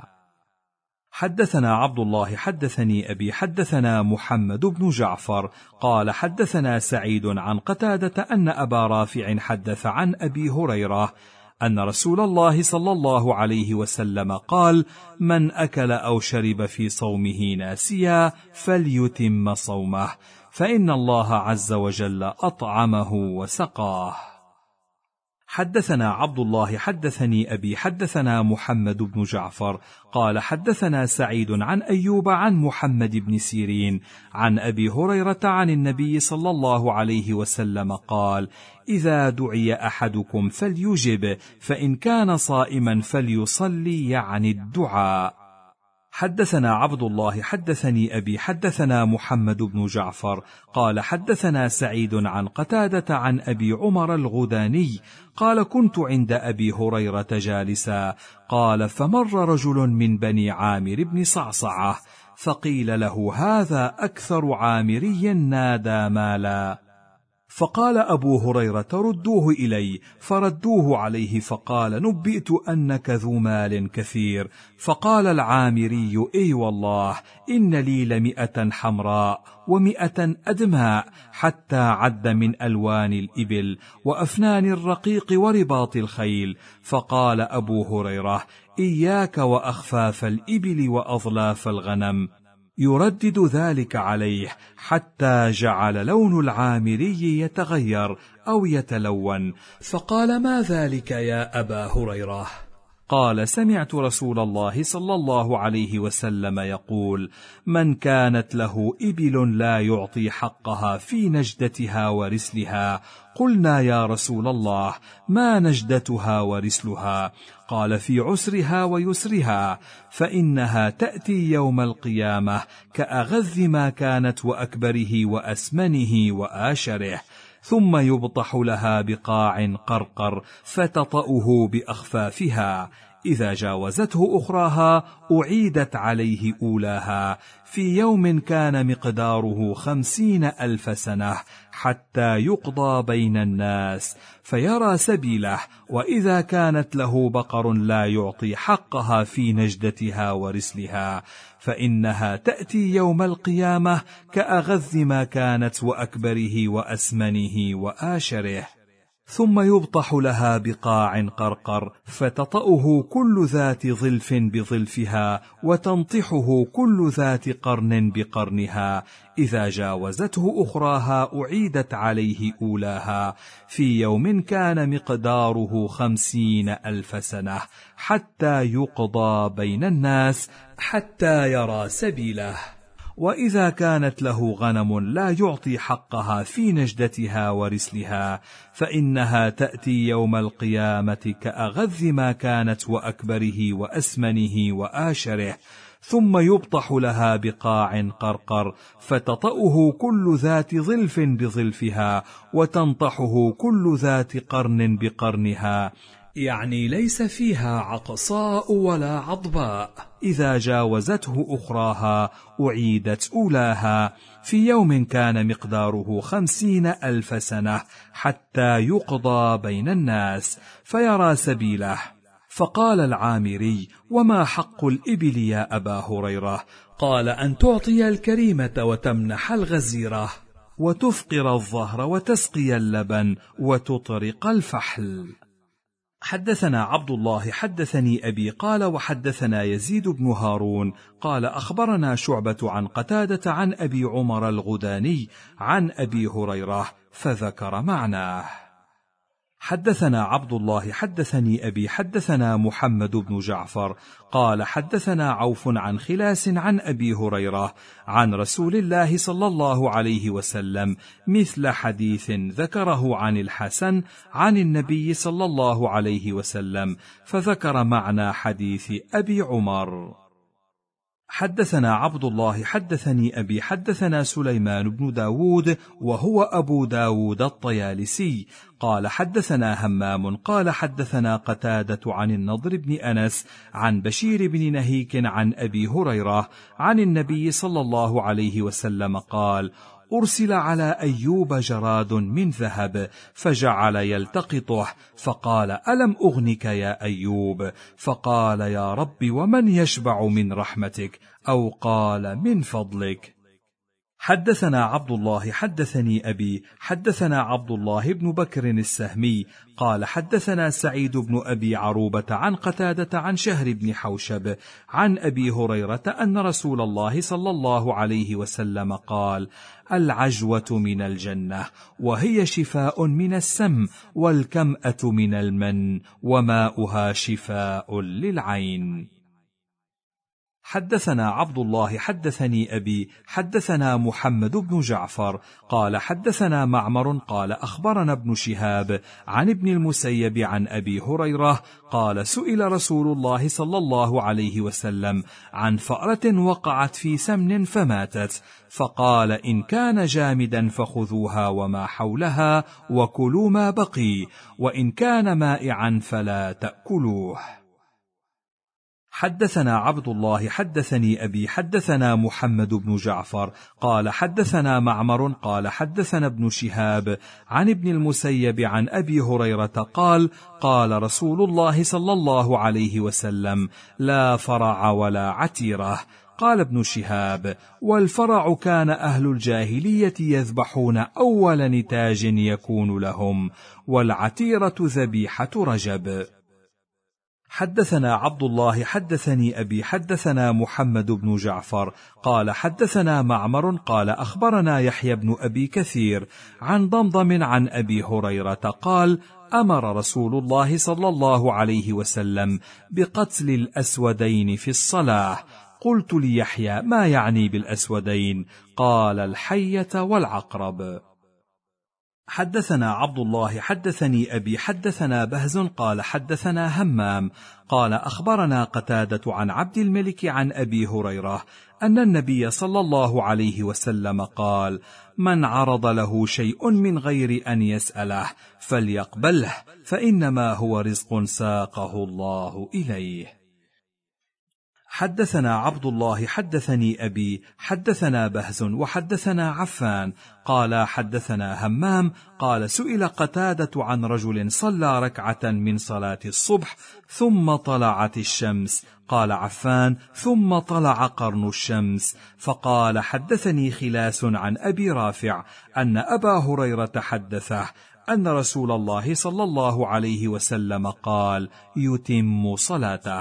حدثنا عبد الله حدثني أبي حدثنا محمد بن جعفر قال حدثنا سعيد عن قتادة أن أبا رافع حدث عن أبي هريرة أن رسول الله صلى الله عليه وسلم قال: من أكل أو شرب في صومه ناسيا فليتم صومه، فإن الله عز وجل أطعمه وسقاه. حدثنا عبد الله حدثني أبي حدثنا محمد بن جعفر قال حدثنا سعيد عن أيوب عن محمد بن سيرين عن أبي هريرة عن النبي صلى الله عليه وسلم قال: إذا دعي أحدكم فليجب، فإن كان صائما فليصلي، يعني الدعاء. حدثنا عبد الله حدثني أبي حدثنا محمد بن جعفر قال حدثنا سعيد عن قتادة عن أبي عمر الغداني قال: كنت عند أبي هريرة جالسا، قال: فمر رجل من بني عامر بن صعصعة، فقيل له: هذا أكثر عامري نادى مالا. فقال أبو هريرة: ردوه إلي، فردوه عليه، فقال: نبئت أنك ذو مال كثير. فقال العامري: إي والله، إن لي لمئة حمراء ومئة أدماء، حتى عد من ألوان الإبل وأفنان الرقيق ورباط الخيل. فقال أبو هريرة: إياك وأخفاف الإبل وأظلاف الغنم. يردد ذلك عليه حتى جعل لون العامري يتغير أو يتلون. فقال: ما ذلك يا أبا هريرة؟ قال: سمعت رسول الله صلى الله عليه وسلم يقول: من كانت له إبل لا يعطي حقها في نجدتها ورسلها. قلنا: يا رسول الله، ما نجدتها ورسلها؟ قال: في عسرها ويسرها، فإنها تأتي يوم القيامة كأغذ ما كانت وأكبره وأسمنه وآشره، ثم يبطح لها بقاع قرقر فتطأه بأخفافها، إذا جاوزته أخراها أعيدت عليه أولاها، في يوم كان مقداره خمسين ألف سنة، حتى يقضى بين الناس فيرى سبيله. وإذا كانت له بقر لا يعطي حقها في نجدتها ورسلها، فإنها تأتي يوم القيامة كأغذ ما كانت وأكبره وأسمنه وآشره، ثم يبطح لها بقاع قرقر فتطأه كل ذات ظلف بظلفها، وتنطحه كل ذات قرن بقرنها، إذا جاوزته أخراها أعيدت عليه أولاها، في يوم كان مقداره خمسين ألف سنة، حتى يقضى بين الناس حتى يرى سبيله. وإذا كانت له غنم لا يعطي حقها في نجدتها ورسلها، فإنها تأتي يوم القيامة كأغذ ما كانت وأكبره وأسمنه وآشره، ثم يبطح لها بقاع قرقر فتطأه كل ذات ظلف بظلفها، وتنطحه كل ذات قرن بقرنها، يعني ليس فيها عقصاء ولا عضباء، إذا جاوزته أخراها أعيدت أولاها، في يوم كان مقداره خمسين ألف سنة، حتى يقضى بين الناس فيرى سبيله. فقال العامري: وما حق الإبل يا أبا هريرة؟ قال: أن تعطي الكريمة وتمنح الغزيرة، وتفقر الظهر وتسقي اللبن وتطرق الفحل. حدثنا عبد الله حدثني أبي قال وحدثنا يزيد بن هارون قال أخبرنا شعبة عن قتادة عن أبي عمر الغداني عن أبي هريرة فذكر معناه. حدثنا عبد الله حدثني أبي حدثنا محمد بن جعفر قال حدثنا عوف عن خلاس عن أبي هريرة عن رسول الله صلى الله عليه وسلم مثل حديث ذكره عن الحسن عن النبي صلى الله عليه وسلم، فذكر معنى حديث أبي عمر. حدثنا عبد الله حدثني أبي حدثنا سليمان بن داود وهو أبو داود الطيالسي قال حدثنا همام قال حدثنا قتادة عن النضر بن أنس عن بشير بن نهيك عن أبي هريرة عن النبي صلى الله عليه وسلم قال: أرسل على أيوب جراد من ذهب فجعل يلتقطه، فقال: ألم أغنك يا أيوب؟ فقال: يا رب ومن يشبع من رحمتك؟ أو قال: من فضلك. حدثنا عبد الله حدثني أبي حدثنا عبد الله بن بكر السهمي قال حدثنا سعيد بن أبي عروبة عن قتادة عن شهر بن حوشب عن أبي هريرة أن رسول الله صلى الله عليه وسلم قال: العجوة من الجنة، وهي شفاء من السم، والكمأة من المن، وماؤها شفاء للعين. حدثنا عبد الله حدثني أبي حدثنا محمد بن جعفر قال حدثنا معمر قال أخبرنا ابن شهاب عن ابن المسيب عن أبي هريرة قال: سئل رسول الله صلى الله عليه وسلم عن فأرة وقعت في سمن فماتت، فقال: إن كان جامدا فخذوها وما حولها وكلوا ما بقي، وإن كان مائعا فلا تأكلوه. حدثنا عبد الله حدثني أبي حدثنا محمد بن جعفر قال حدثنا معمر قال حدثنا ابن شهاب عن ابن المسيب عن أبي هريرة قال: قال رسول الله صلى الله عليه وسلم: لا فرع ولا عتيرة. قال ابن شهاب: والفرع كان أهل الجاهلية يذبحون أول نتاج يكون لهم، والعتيرة ذبيحة رجب. حدثنا عبد الله حدثني أبي حدثنا محمد بن جعفر قال حدثنا معمر قال أخبرنا يحيى بن أبي كثير عن ضمضم عن أبي هريرة قال: أمر رسول الله صلى الله عليه وسلم بقتل الأسودين في الصلاة. قلت ليحيى: ما يعني بالأسودين؟ قال: الحية والعقرب. حدثنا عبد الله حدثني أبي حدثنا بهز قال حدثنا همام قال أخبرنا قتادة عن عبد الملك عن أبي هريرة أن النبي صلى الله عليه وسلم قال: من عرض له شيء من غير أن يسأله فليقبله، فإنما هو رزق ساقه الله إليه. حدثنا عبد الله حدثني أبي حدثنا بهز وحدثنا عفان قال حدثنا همام قال: سئل قتادة عن رجل صلى ركعة من صلاة الصبح ثم طلعت الشمس، قال عفان: ثم طلع قرن الشمس، فقال: حدثني خلاس عن أبي رافع أن أبا هريرة حدثه أن رسول الله صلى الله عليه وسلم قال: يتم صلاته.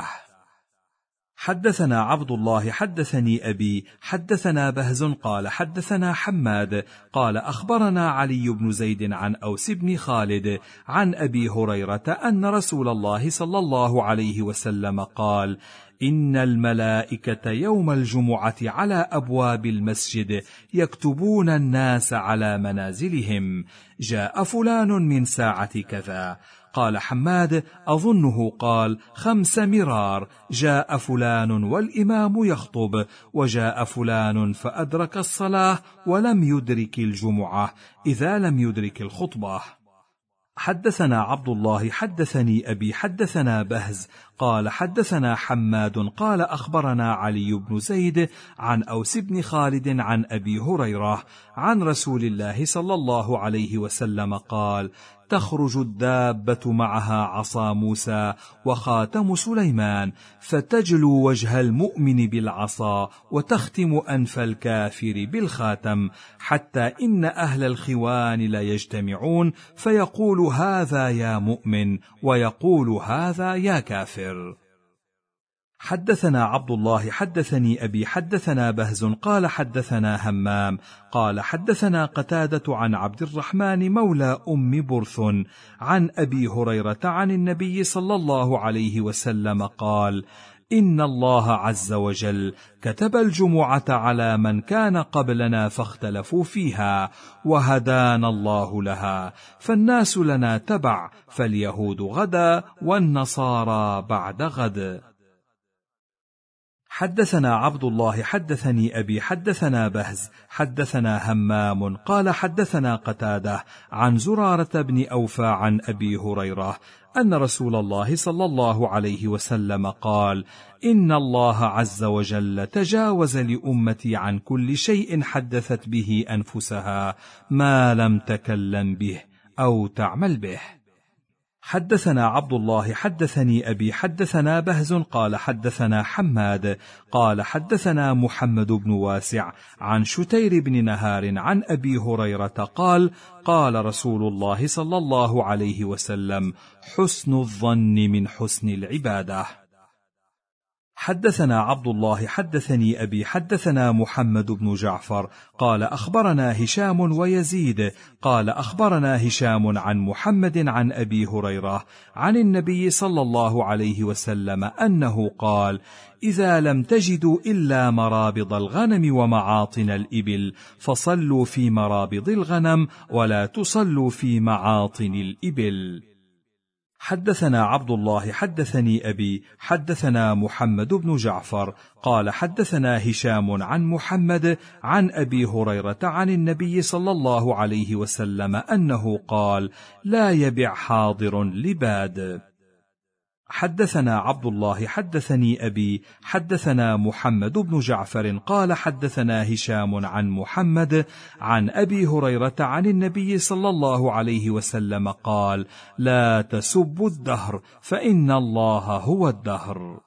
حدثنا عبد الله حدثني أبي حدثنا بهز قال حدثنا حماد قال أخبرنا علي بن زيد عن أوس بن خالد عن أبي هريرة أن رسول الله صلى الله عليه وسلم قال: إن الملائكة يوم الجمعة على أبواب المسجد يكتبون الناس على منازلهم: جاء فلان من ساعة كذا. قال حماد: أظنه قال خمس مرار: جاء فلان والإمام يخطب، وجاء فلان فأدرك الصلاة ولم يدرك الجمعة إذا لم يدرك الخطبة. حدثنا عبد الله حدثني أبي حدثنا بهز قال حدثنا حماد قال أخبرنا علي بن زيد عن أوس بن خالد عن أبي هريرة عن رسول الله صلى الله عليه وسلم قال: تخرج الدابة معها عصا موسى وخاتم سليمان، فتجلو وجه المؤمن بالعصا وتختم أنف الكافر بالخاتم، حتى إن أهل الخوان ليجتمعون فيقول هذا يا مؤمن ويقول هذا يا كافر. حدثنا عبد الله حدثني أبي حدثنا بهز قال حدثنا همام قال حدثنا قتادة عن عبد الرحمن مولى أم برث عن أبي هريرة عن النبي صلى الله عليه وسلم قال: إن الله عز وجل كتب الجمعة على من كان قبلنا فاختلفوا فيها، وهدانا الله لها، فالناس لنا تبع، فاليهود غدا والنصارى بعد غد. حدثنا عبد الله حدثني أبي حدثنا بهز حدثنا همام قال حدثنا قتادة عن زرارة بن أوفى عن أبي هريرة أن رسول الله صلى الله عليه وسلم قال: إن الله عز وجل تجاوز لأمتي عن كل شيء حدثت به أنفسها ما لم تكلم به أو تعمل به. حدثنا عبد الله حدثني أبي حدثنا بهز قال حدثنا حماد قال حدثنا محمد بن واسع عن شتير بن نهار عن أبي هريرة قال: قال رسول الله صلى الله عليه وسلم: حسن الظن من حسن العبادة. حدثنا عبد الله حدثني أبي حدثنا محمد بن جعفر قال أخبرنا هشام ويزيد قال أخبرنا هشام عن محمد عن أبي هريرة عن النبي صلى الله عليه وسلم أنه قال: إذا لم تجدوا إلا مرابض الغنم ومعاطن الإبل فصلوا في مرابض الغنم ولا تصلوا في معاطن الإبل. حدثنا عبد الله حدثني أبي حدثنا محمد بن جعفر قال حدثنا هشام عن محمد عن أبي هريرة عن النبي صلى الله عليه وسلم أنه قال: لا يبع حاضر لباد. حدثنا عبد الله حدثني أبي حدثنا محمد بن جعفر قال حدثنا هشام عن محمد عن أبي هريرة عن النبي صلى الله عليه وسلم قال: لا تسبوا الدهر فإن الله هو الدهر.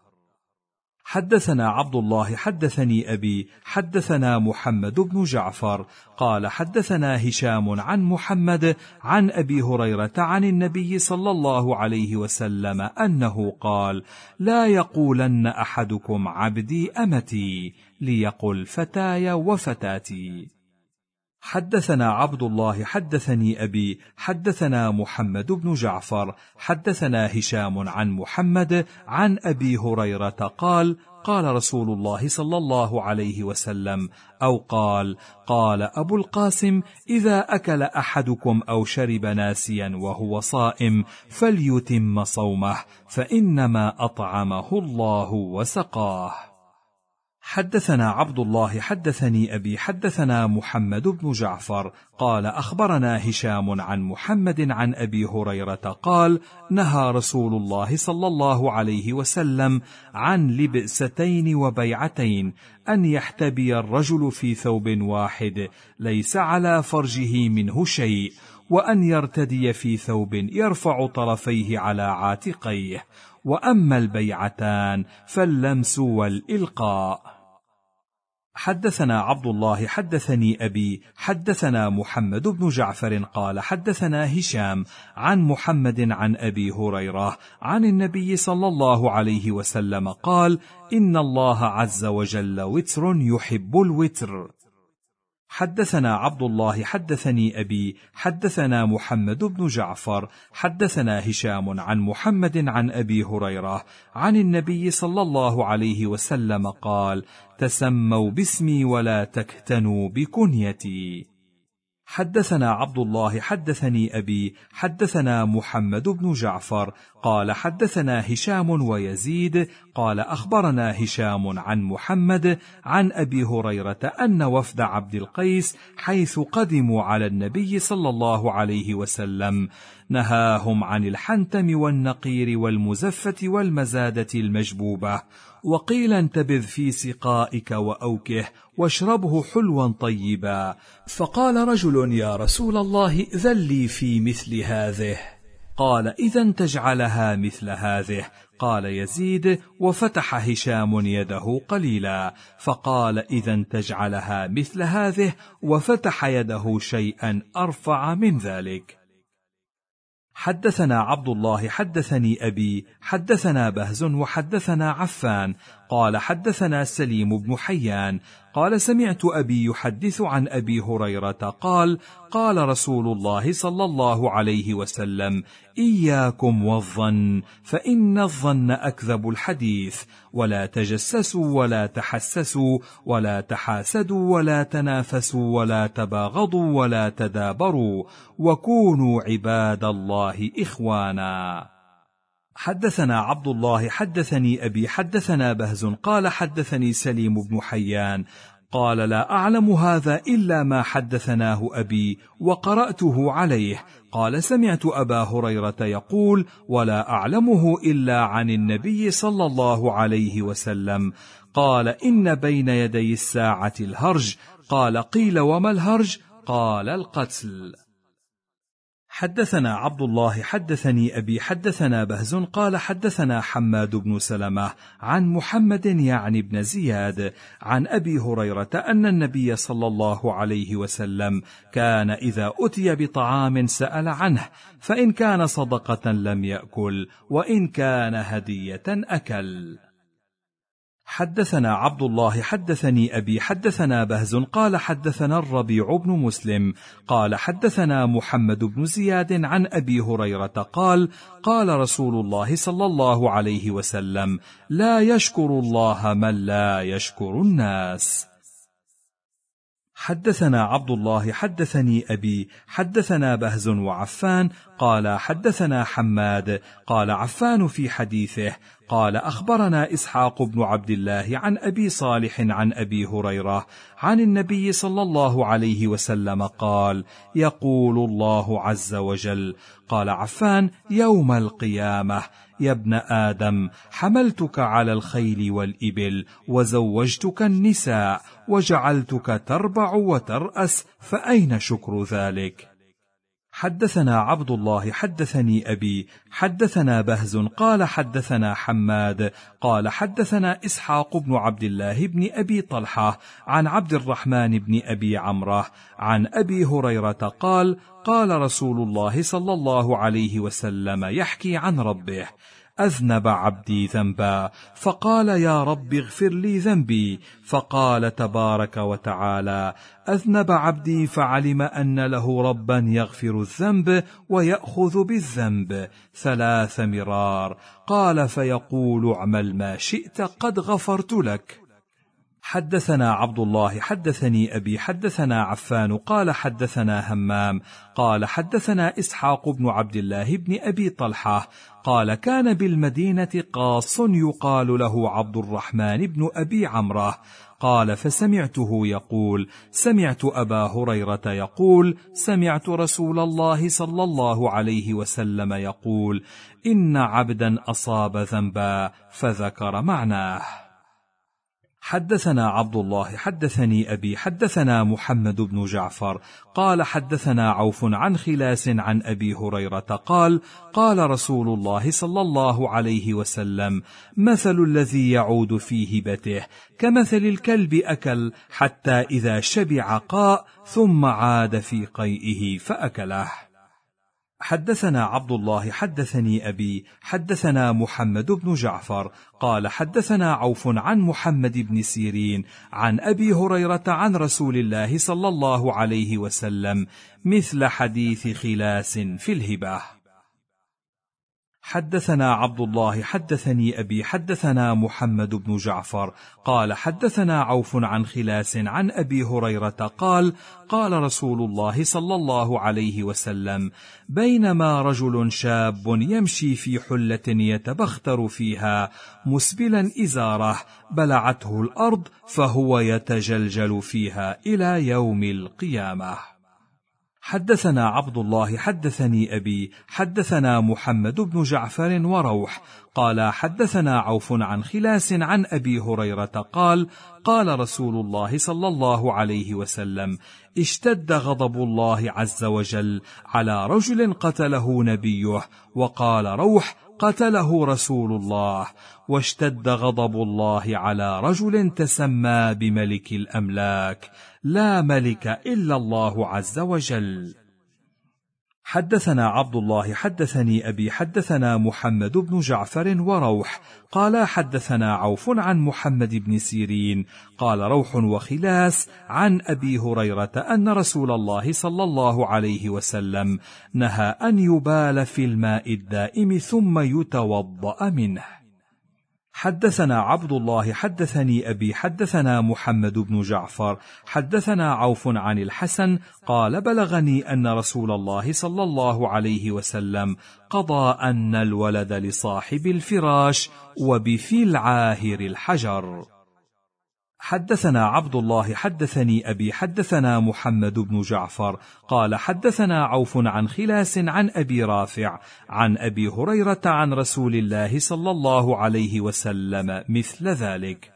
حدثنا عبد الله حدثني أبي حدثنا محمد بن جعفر قال حدثنا هشام عن محمد عن أبي هريرة عن النبي صلى الله عليه وسلم أنه قال: لا يقولن أحدكم عبدي أمتي، ليقل فتاي وفتاتي. حدثنا عبد الله حدثني أبي حدثنا محمد بن جعفر حدثنا هشام عن محمد عن أبي هريرة قال: قال رسول الله صلى الله عليه وسلم أو قال: قال أبو القاسم: إذا أكل أحدكم أو شرب ناسيا وهو صائم فليتم صومه، فإنما أطعمه الله وسقاه. حدثنا عبد الله حدثني أبي حدثنا محمد بن جعفر قال أخبرنا هشام عن محمد عن أبي هريرة قال: نهى رسول الله صلى الله عليه وسلم عن لبستين وبيعتين: أن يحتبي الرجل في ثوب واحد ليس على فرجه منه شيء، وأن يرتدي في ثوب يرفع طرفيه على عاتقيه، وأما البيعتان فاللمس والإلقاء. حدثنا عبد الله حدثني أبي حدثنا محمد بن جعفر قال حدثنا هشام عن محمد عن أبي هريرة عن النبي صلى الله عليه وسلم قال: إن الله عز وجل وتر يحب الوتر. حدثنا عبد الله حدثني أبي حدثنا محمد بن جعفر حدثنا هشام عن محمد عن أبي هريرة عن النبي صلى الله عليه وسلم قال: تسموا باسمي ولا تكتنوا بكنيتي. حدثنا عبد الله حدثني أبي حدثنا محمد بن جعفر قال حدثنا هشام ويزيد قال أخبرنا هشام عن محمد عن أبي هريرة أن وفد عبد القيس حيث قدموا على النبي صلى الله عليه وسلم نهاهم عن الحنتم والنقير والمزفة والمزادة المجبوبة، وقيل انتبذ في سقائك وأوكه واشربه حلوا طيبا. فقال رجل: يا رسول الله، ذل لي في مثل هذه. قال: إذن تجعلها مثل هذه. قال يزيد: وفتح هشام يده قليلا، فقال: إذن تجعلها مثل هذه، وفتح يده شيئا أرفع من ذلك. حدثنا عبد الله حدثني أبي حدثنا بهز وحدثنا عفان قال حدثنا سليم بن حيان قال سمعت أبي يحدث عن أبي هريرة قال: قال رسول الله صلى الله عليه وسلم: إياكم والظن، فإن الظن أكذب الحديث، ولا تجسسوا ولا تحسسوا ولا تحاسدوا ولا تنافسوا ولا تباغضوا ولا تدابروا، وكونوا عباد الله إخوانا. حدثنا عبد الله حدثني أبي حدثنا بهز قال حدثني سليم بن حيان قال: لا أعلم هذا إلا ما حدثناه أبي وقرأته عليه. قال: سمعت أبا هريرة يقول: ولا أعلمه إلا عن النبي صلى الله عليه وسلم. قال: إن بين يدي الساعة الهرج. قال: قيل: وما الهرج؟ قال: القتل. حدثنا عبد الله حدثني أبي حدثنا بهز قال حدثنا حماد بن سلمة عن محمد يعني بن زياد عن أبي هريرة أن النبي صلى الله عليه وسلم كان إذا أتي بطعام سأل عنه، فإن كان صدقة لم يأكل، وإن كان هدية أكل. حدثنا عبد الله حدثني أبي حدثنا بهز قال حدثنا الربيع بن مسلم قال حدثنا محمد بن زياد عن أبي هريرة قال: قال رسول الله صلى الله عليه وسلم: لا يشكر الله من لا يشكر الناس. حدثنا عبد الله حدثني أبي حدثنا بهز وعفان قال حدثنا حماد قال عفان في حديثه قال: أخبرنا إسحاق بن عبد الله عن أبي صالح عن أبي هريرة عن النبي صلى الله عليه وسلم قال: يقول الله عز وجل. قال عفان: يوم القيامة: يا ابن آدم، حملتك على الخيل والإبل، وزوجتك النساء، وجعلتك تربع وترأس، فأين شكر ذلك؟ حدثنا عبد الله حدثني أبي حدثنا بهز قال حدثنا حماد قال حدثنا إسحاق بن عبد الله بن أبي طلحة عن عبد الرحمن بن أبي عمره عن أبي هريرة قال: قال رسول الله صلى الله عليه وسلم يحكي عن ربه: أذنب عبدي ذنبا، فقال: يا رب اغفر لي ذنبي، فقال تبارك وتعالى: أذنب عبدي فعلم أن له ربا يغفر الذنب ويأخذ بالذنب ثلاث مرار، قال: فيقول: اعمل ما شئت قد غفرت لك. حدثنا عبد الله حدثني أبي حدثنا عفان قال حدثنا همام قال حدثنا إسحاق بن عبد الله بن أبي طلحة قال: كان بالمدينة قاص يقال له عبد الرحمن بن أبي عمره قال: فسمعته يقول: سمعت أبا هريرة يقول: سمعت رسول الله صلى الله عليه وسلم يقول: إن عبدا أصاب ذنبا، فذكر معناه. حدثنا عبد الله حدثني أبي حدثنا محمد بن جعفر قال حدثنا عوف عن خلاس عن أبي هريرة قال: قال رسول الله صلى الله عليه وسلم: مثل الذي يعود في هبته كمثل الكلب أكل حتى إذا شبع قاء، ثم عاد في قيئه فأكله. حدثنا عبد الله حدثني أبي حدثنا محمد بن جعفر قال حدثنا عوف عن محمد بن سيرين عن أبي هريرة عن رسول الله صلى الله عليه وسلم مثل حديث خلاس في الهبة. حدثنا عبد الله حدثني أبي حدثنا محمد بن جعفر قال حدثنا عوف عن خلاس عن أبي هريرة قال: قال رسول الله صلى الله عليه وسلم: بينما رجل شاب يمشي في حلة يتبختر فيها مسبلا إزاره بلعته الأرض فهو يتجلجل فيها إلى يوم القيامة. حدثنا عبد الله حدثني أبي حدثنا محمد بن جعفر وروح قال حدثنا عوف عن خلاس عن أبي هريرة قال قال رسول الله صلى الله عليه وسلم: اشتد غضب الله عز وجل على رجل قتله نبيه، وقال روح: قتله رسول الله. واشتد غضب الله على رجل تسمى بملك الأملاك، لا ملك إلا الله عز وجل. حدثنا عبد الله حدثني أبي حدثنا محمد بن جعفر وروح قال حدثنا عوف عن محمد بن سيرين قال روح وخلاس عن أبي هريرة أن رسول الله صلى الله عليه وسلم نهى أن يبال في الماء الدائم ثم يتوضأ منه. حدثنا عبد الله حدثني أبي حدثنا محمد بن جعفر حدثنا عوف عن الحسن قال بلغني أن رسول الله صلى الله عليه وسلم قضى أن الولد لصاحب الفراش وبفي العاهر الحجر. حدثنا عبد الله حدثني أبي حدثنا محمد بن جعفر قال حدثنا عوف عن خلاس عن أبي رافع عن أبي هريرة عن رسول الله صلى الله عليه وسلم مثل ذلك.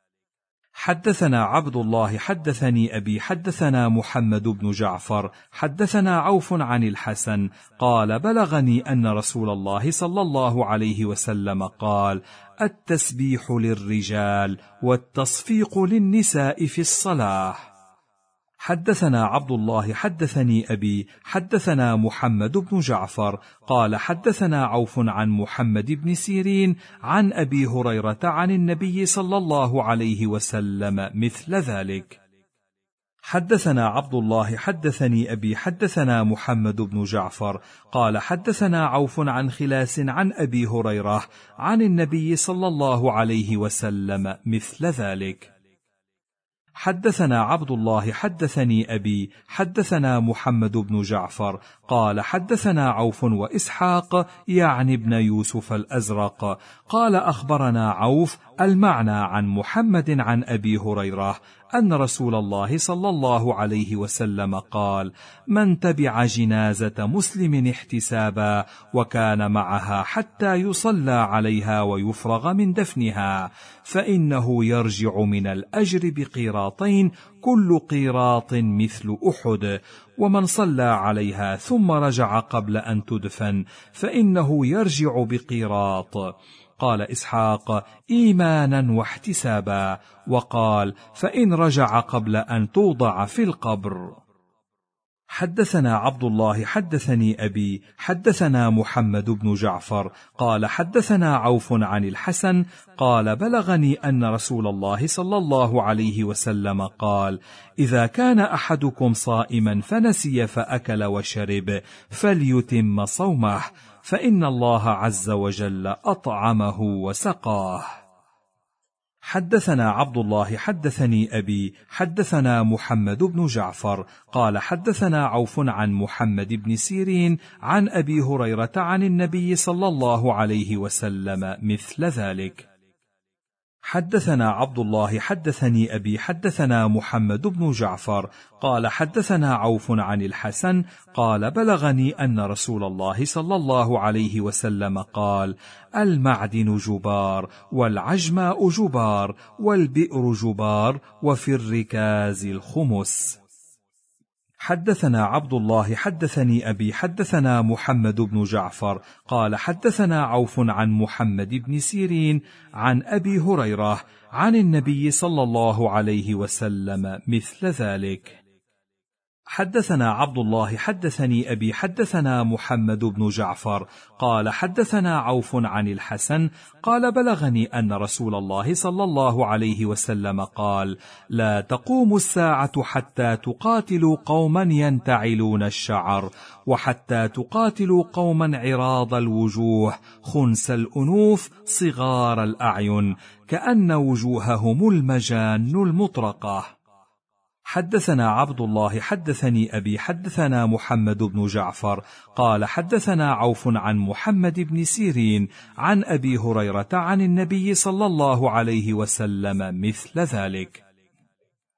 حدثنا عبد الله حدثني أبي حدثنا محمد بن جعفر حدثنا عوف عن الحسن قال بلغني أن رسول الله صلى الله عليه وسلم قال: التسبيح للرجال والتصفيق للنساء في الصلاة. حدثنا عبد الله حدثني أبي حدثنا محمد بن جعفر قال حدثنا عوف عن محمد بن سيرين عن أبي هريرة عن النبي صلى الله عليه وسلم مثل ذلك. حدثنا عبد الله حدثني أبي حدثنا محمد بن جعفر قال حدثنا عوف عن خلاس عن أبي هريرة عن النبي صلى الله عليه وسلم مثل ذلك. حدثنا عبد الله حدثني أبي حدثنا محمد بن جعفر قال حدثنا عوف وإسحاق يعني ابن يوسف الأزرق قال أخبرنا عوف المعنى عن محمد عن أبي هريرة أن رسول الله صلى الله عليه وسلم قال: من تبع جنازة مسلم احتسابا وكان معها حتى يصلى عليها ويفرغ من دفنها فإنه يرجع من الأجر بقيراطين كل قيراط مثل أحد، ومن صلى عليها ثم رجع قبل أن تدفن فإنه يرجع بقيراط. قال إسحاق: إيمانا واحتسابا، وقال: فإن رجع قبل أن توضع في القبر. حدثنا عبد الله حدثني أبي حدثنا محمد بن جعفر قال حدثنا عوف عن الحسن قال بلغني أن رسول الله صلى الله عليه وسلم قال: إذا كان أحدكم صائما فنسي فأكل وشرب فليتم صومه، فإن الله عز وجل أطعمه وسقاه. حدثنا عبد الله حدثني أبي حدثنا محمد بن جعفر قال حدثنا عوف عن محمد بن سيرين عن أبي هريرة عن النبي صلى الله عليه وسلم مثل ذلك. حدثنا عبد الله حدثني أبي حدثنا محمد بن جعفر قال حدثنا عوف عن الحسن قال بلغني أن رسول الله صلى الله عليه وسلم قال: المعدن جبار، والعجماء جبار، والبئر جبار، وفي الركاز الخمس. حدثنا عبد الله حدثني أبي حدثنا محمد بن جعفر قال حدثنا عوف عن محمد بن سيرين عن أبي هريرة عن النبي صلى الله عليه وسلم مثل ذلك. حدثنا عبد الله حدثني أبي حدثنا محمد بن جعفر قال حدثنا عوف عن الحسن قال بلغني أن رسول الله صلى الله عليه وسلم قال: لا تقوم الساعة حتى تقاتلوا قوما ينتعلون الشعر، وحتى تقاتلوا قوما عراض الوجوه خنس الأنوف صغار الأعين كأن وجوههم المجان المطرقة. حدثنا عبد الله حدثني أبي حدثنا محمد بن جعفر قال حدثنا عوف عن محمد بن سيرين عن أبي هريرة عن النبي صلى الله عليه وسلم مثل ذلك.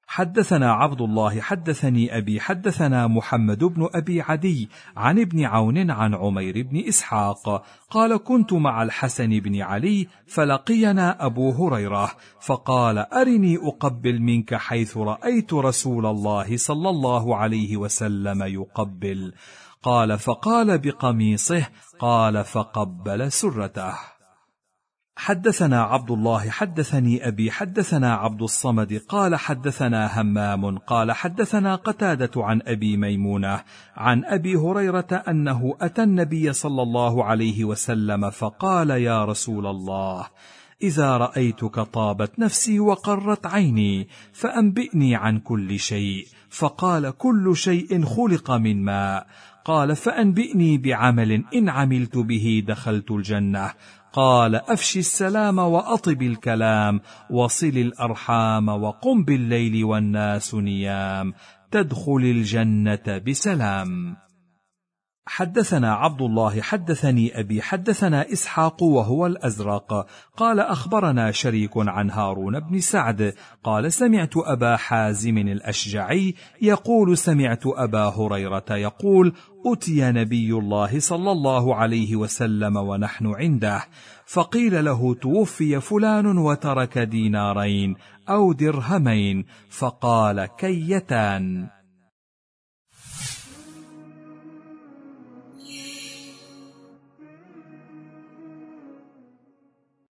حدثنا عبد الله حدثني أبي حدثنا محمد بن أبي عدي عن ابن عون عن عمير بن إسحاق قال كنت مع الحسن بن علي فلقينا أبو هريرة فقال أرني أقبل منك حيث رأيت رسول الله صلى الله عليه وسلم يقبل. قال فقال بقميصه. قال فقبل سرته. حدثنا عبد الله حدثني أبي حدثنا عبد الصمد قال حدثنا همام قال حدثنا قتادة عن أبي ميمونة عن أبي هريرة أنه أتى النبي صلى الله عليه وسلم فقال يا رسول الله إذا رأيتك طابت نفسي وقرت عيني فأنبئني عن كل شيء. فقال كل شيء خلق من ماء. قال فأنبئني بعمل إن عملت به دخلت الجنة. قال أفشي السلام وأطب الكلام وصل الأرحام وقم بالليل والناس نيام تدخل الجنة بسلام. حدثنا عبد الله حدثني أبي حدثنا إسحاق وهو الأزرق قال أخبرنا شريك عن هارون بن سعد قال سمعت أبا حازم الأشجعي يقول سمعت أبا هريرة يقول أتي نبي الله صلى الله عليه وسلم ونحن عنده فقيل له توفي فلان وترك دينارين أو درهمين فقال كيتان.